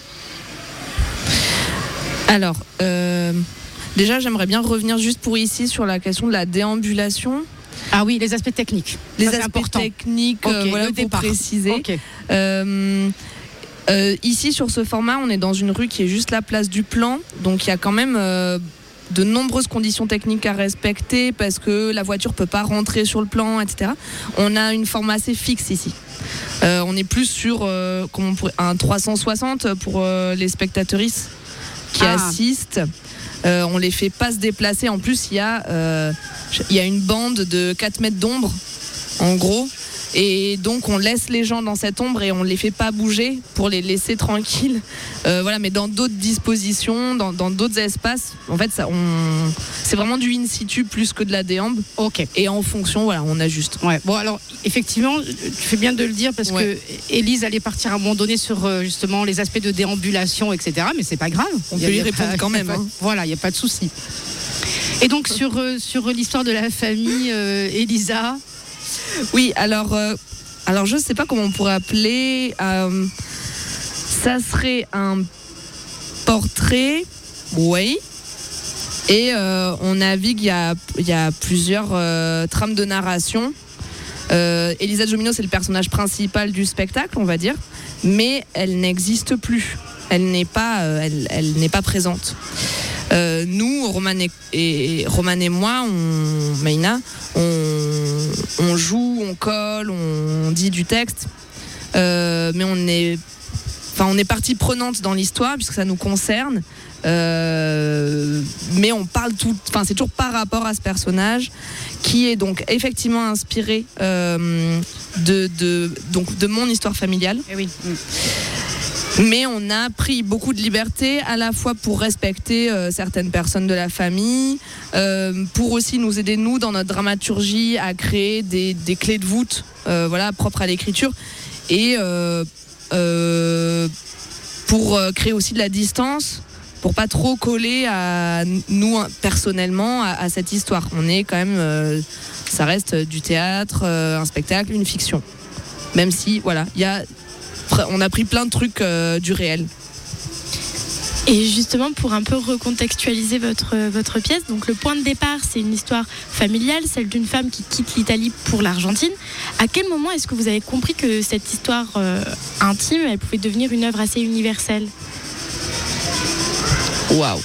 Alors, euh, déjà, j'aimerais bien revenir juste pour ici sur la question de la déambulation. Ah oui, les aspects techniques. Les Ça, aspects important. techniques, okay, euh, voilà, le pour départ. préciser. Okay. Euh, euh, ici, sur ce format, on est dans une rue qui est juste la place du Plan. Donc, il y a quand même... Euh, de nombreuses conditions techniques à respecter parce que la voiture peut pas rentrer sur le plan, et cetera. On a une forme assez fixe ici. Euh, on est plus sur euh, comment on pourrait, un trois cent soixante pour euh, les spectatrices qui ah. assistent. Euh, on les fait pas se déplacer. En plus, il y a euh, il y a une bande de quatre mètres d'ombre, en gros. Et donc on laisse les gens dans cette ombre et on les fait pas bouger pour les laisser tranquilles. Euh, voilà, mais dans d'autres dispositions, dans, dans d'autres espaces, en fait, ça, on, c'est vraiment du in situ plus que de la déambe. Ok. Et en fonction, voilà, on ajuste. Ouais. Bon, alors effectivement, tu fais bien de le dire parce ouais. que Élise allait partir à un moment donné sur justement les aspects de déambulation, et cetera. Mais c'est pas grave. On peut y répondre pas, quand même. Hein. Voilà, il y a pas de souci. Et donc sur euh, sur l'histoire de la famille, euh, Elisa. Oui, alors, euh, alors je ne sais pas comment on pourrait appeler. Euh, ça serait un portrait, oui. Et euh, on navigue, il y a, y a plusieurs euh, trames de narration. Euh, Elisa Jomino, c'est le personnage principal du spectacle, on va dire. Mais elle n'existe plus. Elle n'est pas, euh, elle, elle n'est pas présente. Euh, nous, Roman et, et, Roman et moi, on, Maïna, on, on joue, on colle, on dit du texte, euh, mais on est, enfin, on est partie prenante dans l'histoire puisque ça nous concerne. Euh, mais on parle tout, enfin, c'est toujours par rapport à ce personnage qui est donc effectivement inspiré euh, de, de, donc de mon histoire familiale. Eh oui. Mmh. Mais on a pris beaucoup de liberté à la fois pour respecter euh, certaines personnes de la famille, euh, pour aussi nous aider, nous, dans notre dramaturgie, à créer des, des clés de voûte euh, voilà, propres à l'écriture et euh, euh, pour euh, créer aussi de la distance, pour pas trop coller à nous, personnellement, à, à cette histoire. On est quand même, euh, ça reste du théâtre, euh, un spectacle, une fiction. Même si, voilà, il y a... on a pris plein de trucs euh, du réel. Et justement, pour un peu recontextualiser votre, votre pièce, donc le point de départ, c'est une histoire familiale, celle d'une femme qui quitte l'Italie pour l'Argentine. À quel moment est-ce que vous avez compris que cette histoire euh, intime, elle pouvait devenir une œuvre assez universelle? Waouh.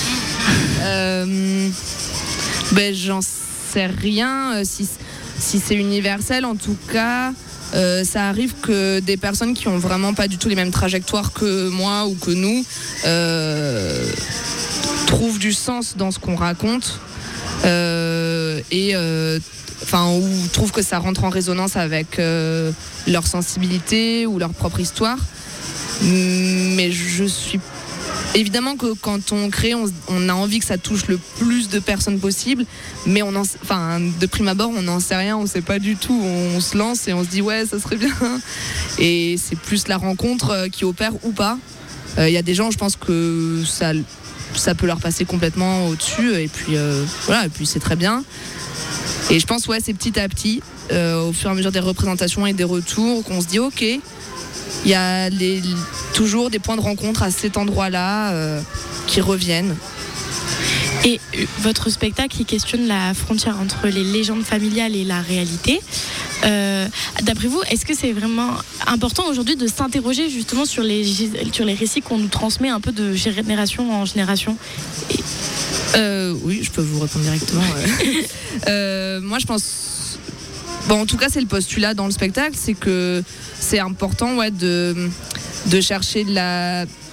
euh, ben, j'en sais rien euh, si, si c'est universel, en tout cas. Euh, ça arrive que des personnes qui ont vraiment pas du tout les mêmes trajectoires que moi ou que nous euh, trouvent du sens dans ce qu'on raconte euh, et euh, enfin ou trouvent que ça rentre en résonance avec euh, leur sensibilité ou leur propre histoire. Mais je suis évidemment que quand on crée, on, on a envie que ça touche le plus de personnes possible, mais on en, enfin, de prime abord, on n'en sait rien, on ne sait pas du tout. On, on se lance et on se dit ouais, ça serait bien. Et c'est plus la rencontre qui opère ou pas. Il euh, y a des gens, je pense que ça, ça peut leur passer complètement au-dessus, et puis euh, voilà, et puis c'est très bien. Et je pense ouais, c'est petit à petit, euh, au fur et à mesure des représentations et des retours, qu'on se dit ok. Il y a les, toujours des points de rencontre à cet endroit-là euh, qui reviennent. Et votre spectacle qui questionne la frontière entre les légendes familiales et la réalité. Euh, d'après vous, est-ce que c'est vraiment important aujourd'hui de s'interroger justement sur les, sur les récits qu'on nous transmet un peu de génération en génération? Et... euh, Oui, je peux vous répondre directement. euh, moi, je pense... Bon, en tout cas, c'est le postulat dans le spectacle, c'est que c'est important ouais, de, de chercher de la,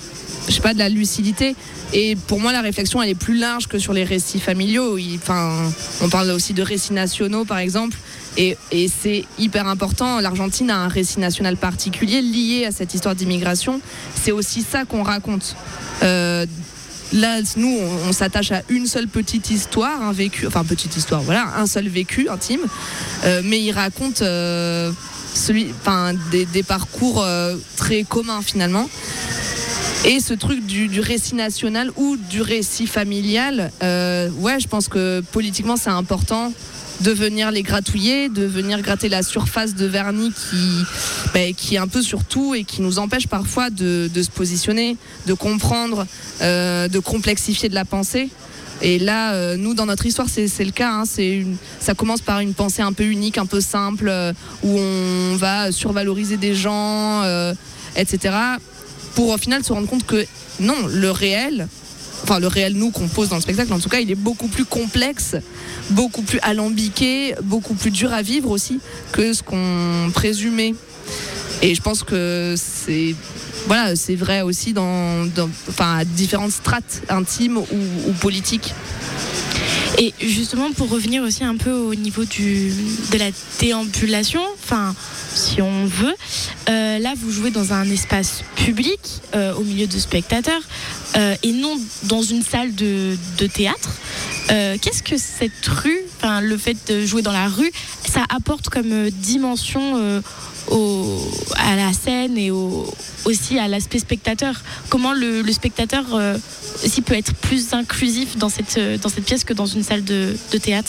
je sais pas, de la lucidité. Et pour moi, la réflexion, elle est plus large que sur les récits familiaux. Enfin, on parle aussi de récits nationaux, par exemple. Et, et c'est hyper important. L'Argentine a un récit national particulier lié à cette histoire d'immigration. C'est aussi ça qu'on raconte. Euh, là, nous, on, on s'attache à une seule petite histoire, un vécu, enfin petite histoire, voilà, un seul vécu intime. Euh, mais il raconte euh, celui, enfin, des, des parcours euh, très communs finalement. Et ce truc du, du récit national ou du récit familial, euh, ouais, je pense que politiquement c'est important de venir les gratouiller, de venir gratter la surface de vernis qui, bah, qui est un peu sur tout et qui nous empêche parfois de, de se positionner, de comprendre, euh, de complexifier de la pensée. Et là, euh, nous, dans notre histoire, c'est, c'est le cas. Hein, c'est une, ça commence par une pensée un peu unique, un peu simple, euh, où on va survaloriser des gens, euh, et cetera, pour au final se rendre compte que non, le réel, enfin le réel nous qu'on pose dans le spectacle, en tout cas, il est beaucoup plus complexe, beaucoup plus alambiqué, beaucoup plus dur à vivre aussi que ce qu'on présumait. Et je pense que c'est, voilà, c'est vrai aussi dans, dans enfin, à différentes strates intimes ou, ou politiques. Et justement, pour revenir aussi un peu au niveau du, de la déambulation, enfin, si on veut, euh, là, vous jouez dans un espace public, euh, au milieu de spectateurs, euh, et non dans une salle de, de théâtre. Euh, qu'est-ce que cette rue, enfin, le fait de jouer dans la rue, ça apporte comme dimension euh, au, à la scène et au, aussi à l'aspect spectateur? Comment le, le spectateur euh, aussi peut être plus inclusif dans cette, dans cette pièce que dans une salle de, de théâtre?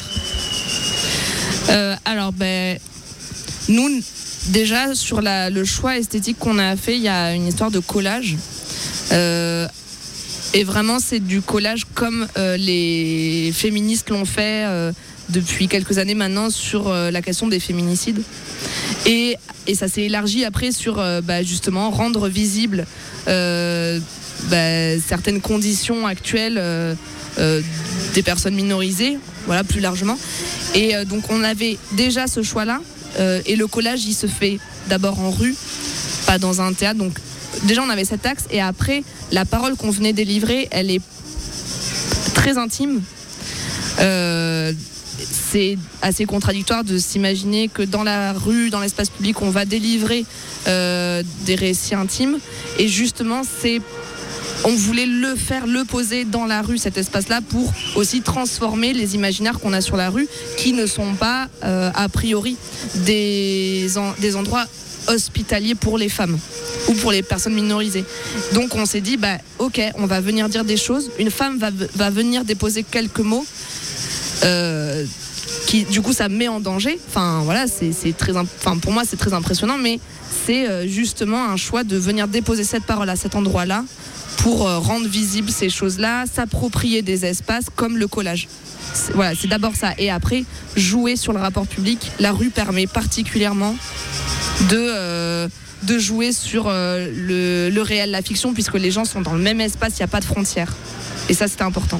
euh, Alors, ben, nous, déjà, sur la, le choix esthétique qu'on a fait, il y a une histoire de collage. Euh, et vraiment, c'est du collage comme euh, les féministes l'ont fait euh, depuis quelques années maintenant sur euh, la question des féminicides. Et, et ça s'est élargi après sur euh, bah, justement rendre visible euh, bah, certaines conditions actuelles euh, euh, des personnes minorisées, voilà, plus largement. Et euh, donc on avait déjà ce choix-là. Euh, et le collage, il se fait d'abord en rue, pas dans un théâtre. Donc déjà on avait cet axe. Et après, la parole qu'on venait délivrer, elle est très intime. Euh, c'est assez contradictoire de s'imaginer que dans la rue, dans l'espace public, on va délivrer euh, des récits intimes. Et justement, c'est, on voulait le faire, le poser dans la rue, cet espace-là, pour aussi transformer les imaginaires qu'on a sur la rue, qui ne sont pas, euh, a priori, des, en, des endroits hospitaliers pour les femmes ou pour les personnes minorisées. Donc on s'est dit, bah, ok, on va venir dire des choses. Une femme va, va venir déposer quelques mots. Euh, qui du coup ça met en danger. Enfin voilà, c'est, c'est très, enfin pour moi c'est très impressionnant, mais c'est euh, justement un choix de venir déposer cette parole à cet endroit-là pour euh, rendre visibles ces choses-là, s'approprier des espaces comme le collage. C'est, voilà, c'est d'abord ça, et après jouer sur le rapport public. La rue permet particulièrement de euh, de jouer sur euh, le, le réel, la fiction, puisque les gens sont dans le même espace, il n'y a pas de frontières. Et ça, c'était important.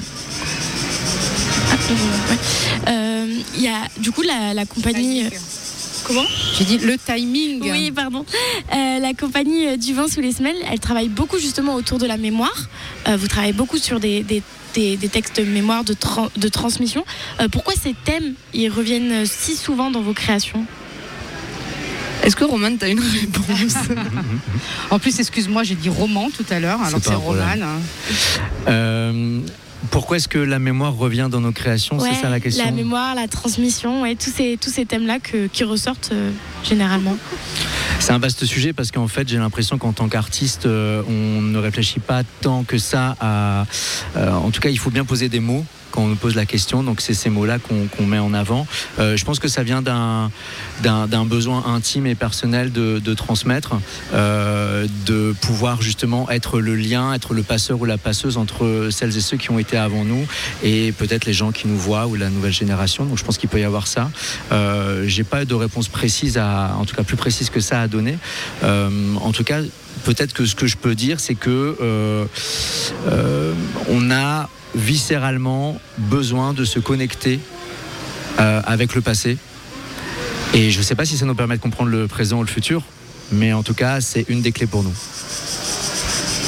Il euh, y a du coup la, la compagnie. Euh, comment ? J'ai dit le timing. Oui, pardon. Euh, la compagnie Du Vent sous les semelles, elle travaille beaucoup justement autour de la mémoire. Euh, vous travaillez beaucoup sur des, des, des, des textes de mémoire, de, tra- de transmission. Euh, pourquoi ces thèmes ils reviennent si souvent dans vos créations ? Est-ce que Romane, t'as une réponse ? En plus, excuse-moi, j'ai dit roman tout à l'heure, alors c'est que c'est Romane. Euh, pourquoi est-ce que la mémoire revient dans nos créations ? Ouais, c'est ça la question ? La mémoire, la transmission, ouais, tous ces, tous ces thèmes-là que, qui ressortent euh, généralement. C'est un vaste sujet parce qu'en fait, j'ai l'impression qu'en tant qu'artiste, euh, on ne réfléchit pas tant que ça à... Euh, en tout cas, il faut bien poser des mots quand on nous pose la question, donc c'est ces mots-là qu'on, qu'on met en avant. Euh, je pense que ça vient d'un, d'un, d'un besoin intime et personnel de, de transmettre, euh, de pouvoir justement être le lien, être le passeur ou la passeuse entre celles et ceux qui ont été avant nous et peut-être les gens qui nous voient ou la nouvelle génération. Donc je pense qu'il peut y avoir ça. Euh, j'ai pas de réponse précise, à, en tout cas plus précise que ça à donner. Euh, en tout cas, peut-être que ce que je peux dire, c'est que euh, euh, on a viscéralement besoin de se connecter euh, avec le passé. Et je ne sais pas si ça nous permet de comprendre le présent ou le futur, mais en tout cas, c'est une des clés pour nous.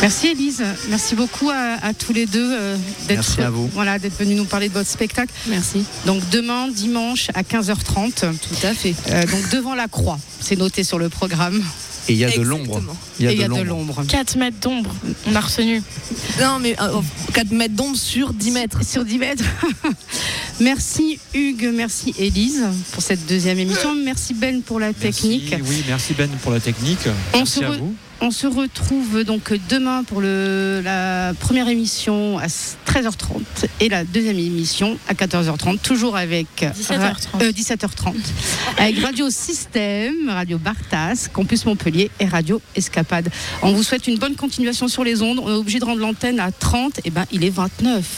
Merci Élise, merci beaucoup à, à tous les deux euh, d'être, Merci à vous. Voilà, d'être venus nous parler de votre spectacle. Merci. Donc demain, dimanche à quinze heures trente. Tout à fait. Euh, donc devant la croix, c'est noté sur le programme. Et il y a de l'ombre. Il y a, Et de, y a de l'ombre. quatre mètres d'ombre, on a retenu. Non, mais euh, quatre mètres d'ombre sur dix mètres. Sur dix mètres. Merci Hugues, merci Élise pour cette deuxième émission. Merci Ben pour la technique. Merci, oui, merci Ben pour la technique. On merci se à re- vous. On se retrouve donc demain pour le, la première émission à treize heures trente et la deuxième émission à quatorze heures trente, toujours avec dix-sept heures trente, euh, dix-sept heures trente avec Radio Système, Radio Bartas, Campus Montpellier et Radio Escapade. On vous souhaite une bonne continuation sur les ondes. On est obligé de rendre l'antenne à trente, et ben il est vingt-neuf.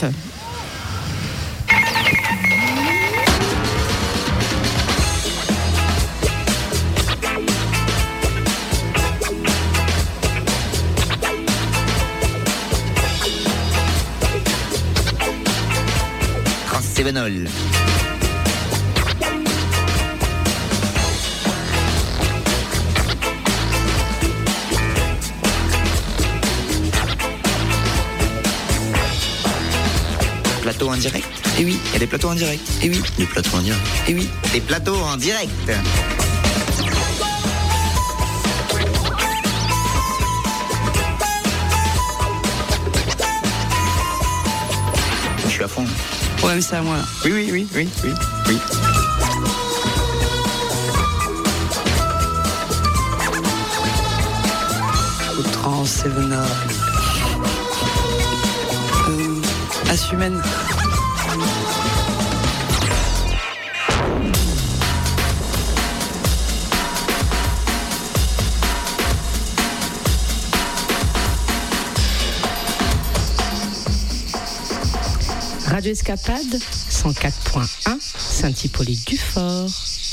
Sévenol. Plateau en direct. Et oui, il y a des plateaux en direct. Et oui, des plateaux en direct. Et oui, des plateaux en direct. Je suis à fond. Ouais, mais c'est à moi. Oui, oui, oui, oui, oui, oui. Outrance, Sévenol. Euh, Assumène. Radio Escapade, cent quatre point un, Saint-Hippolyte-du-Fort.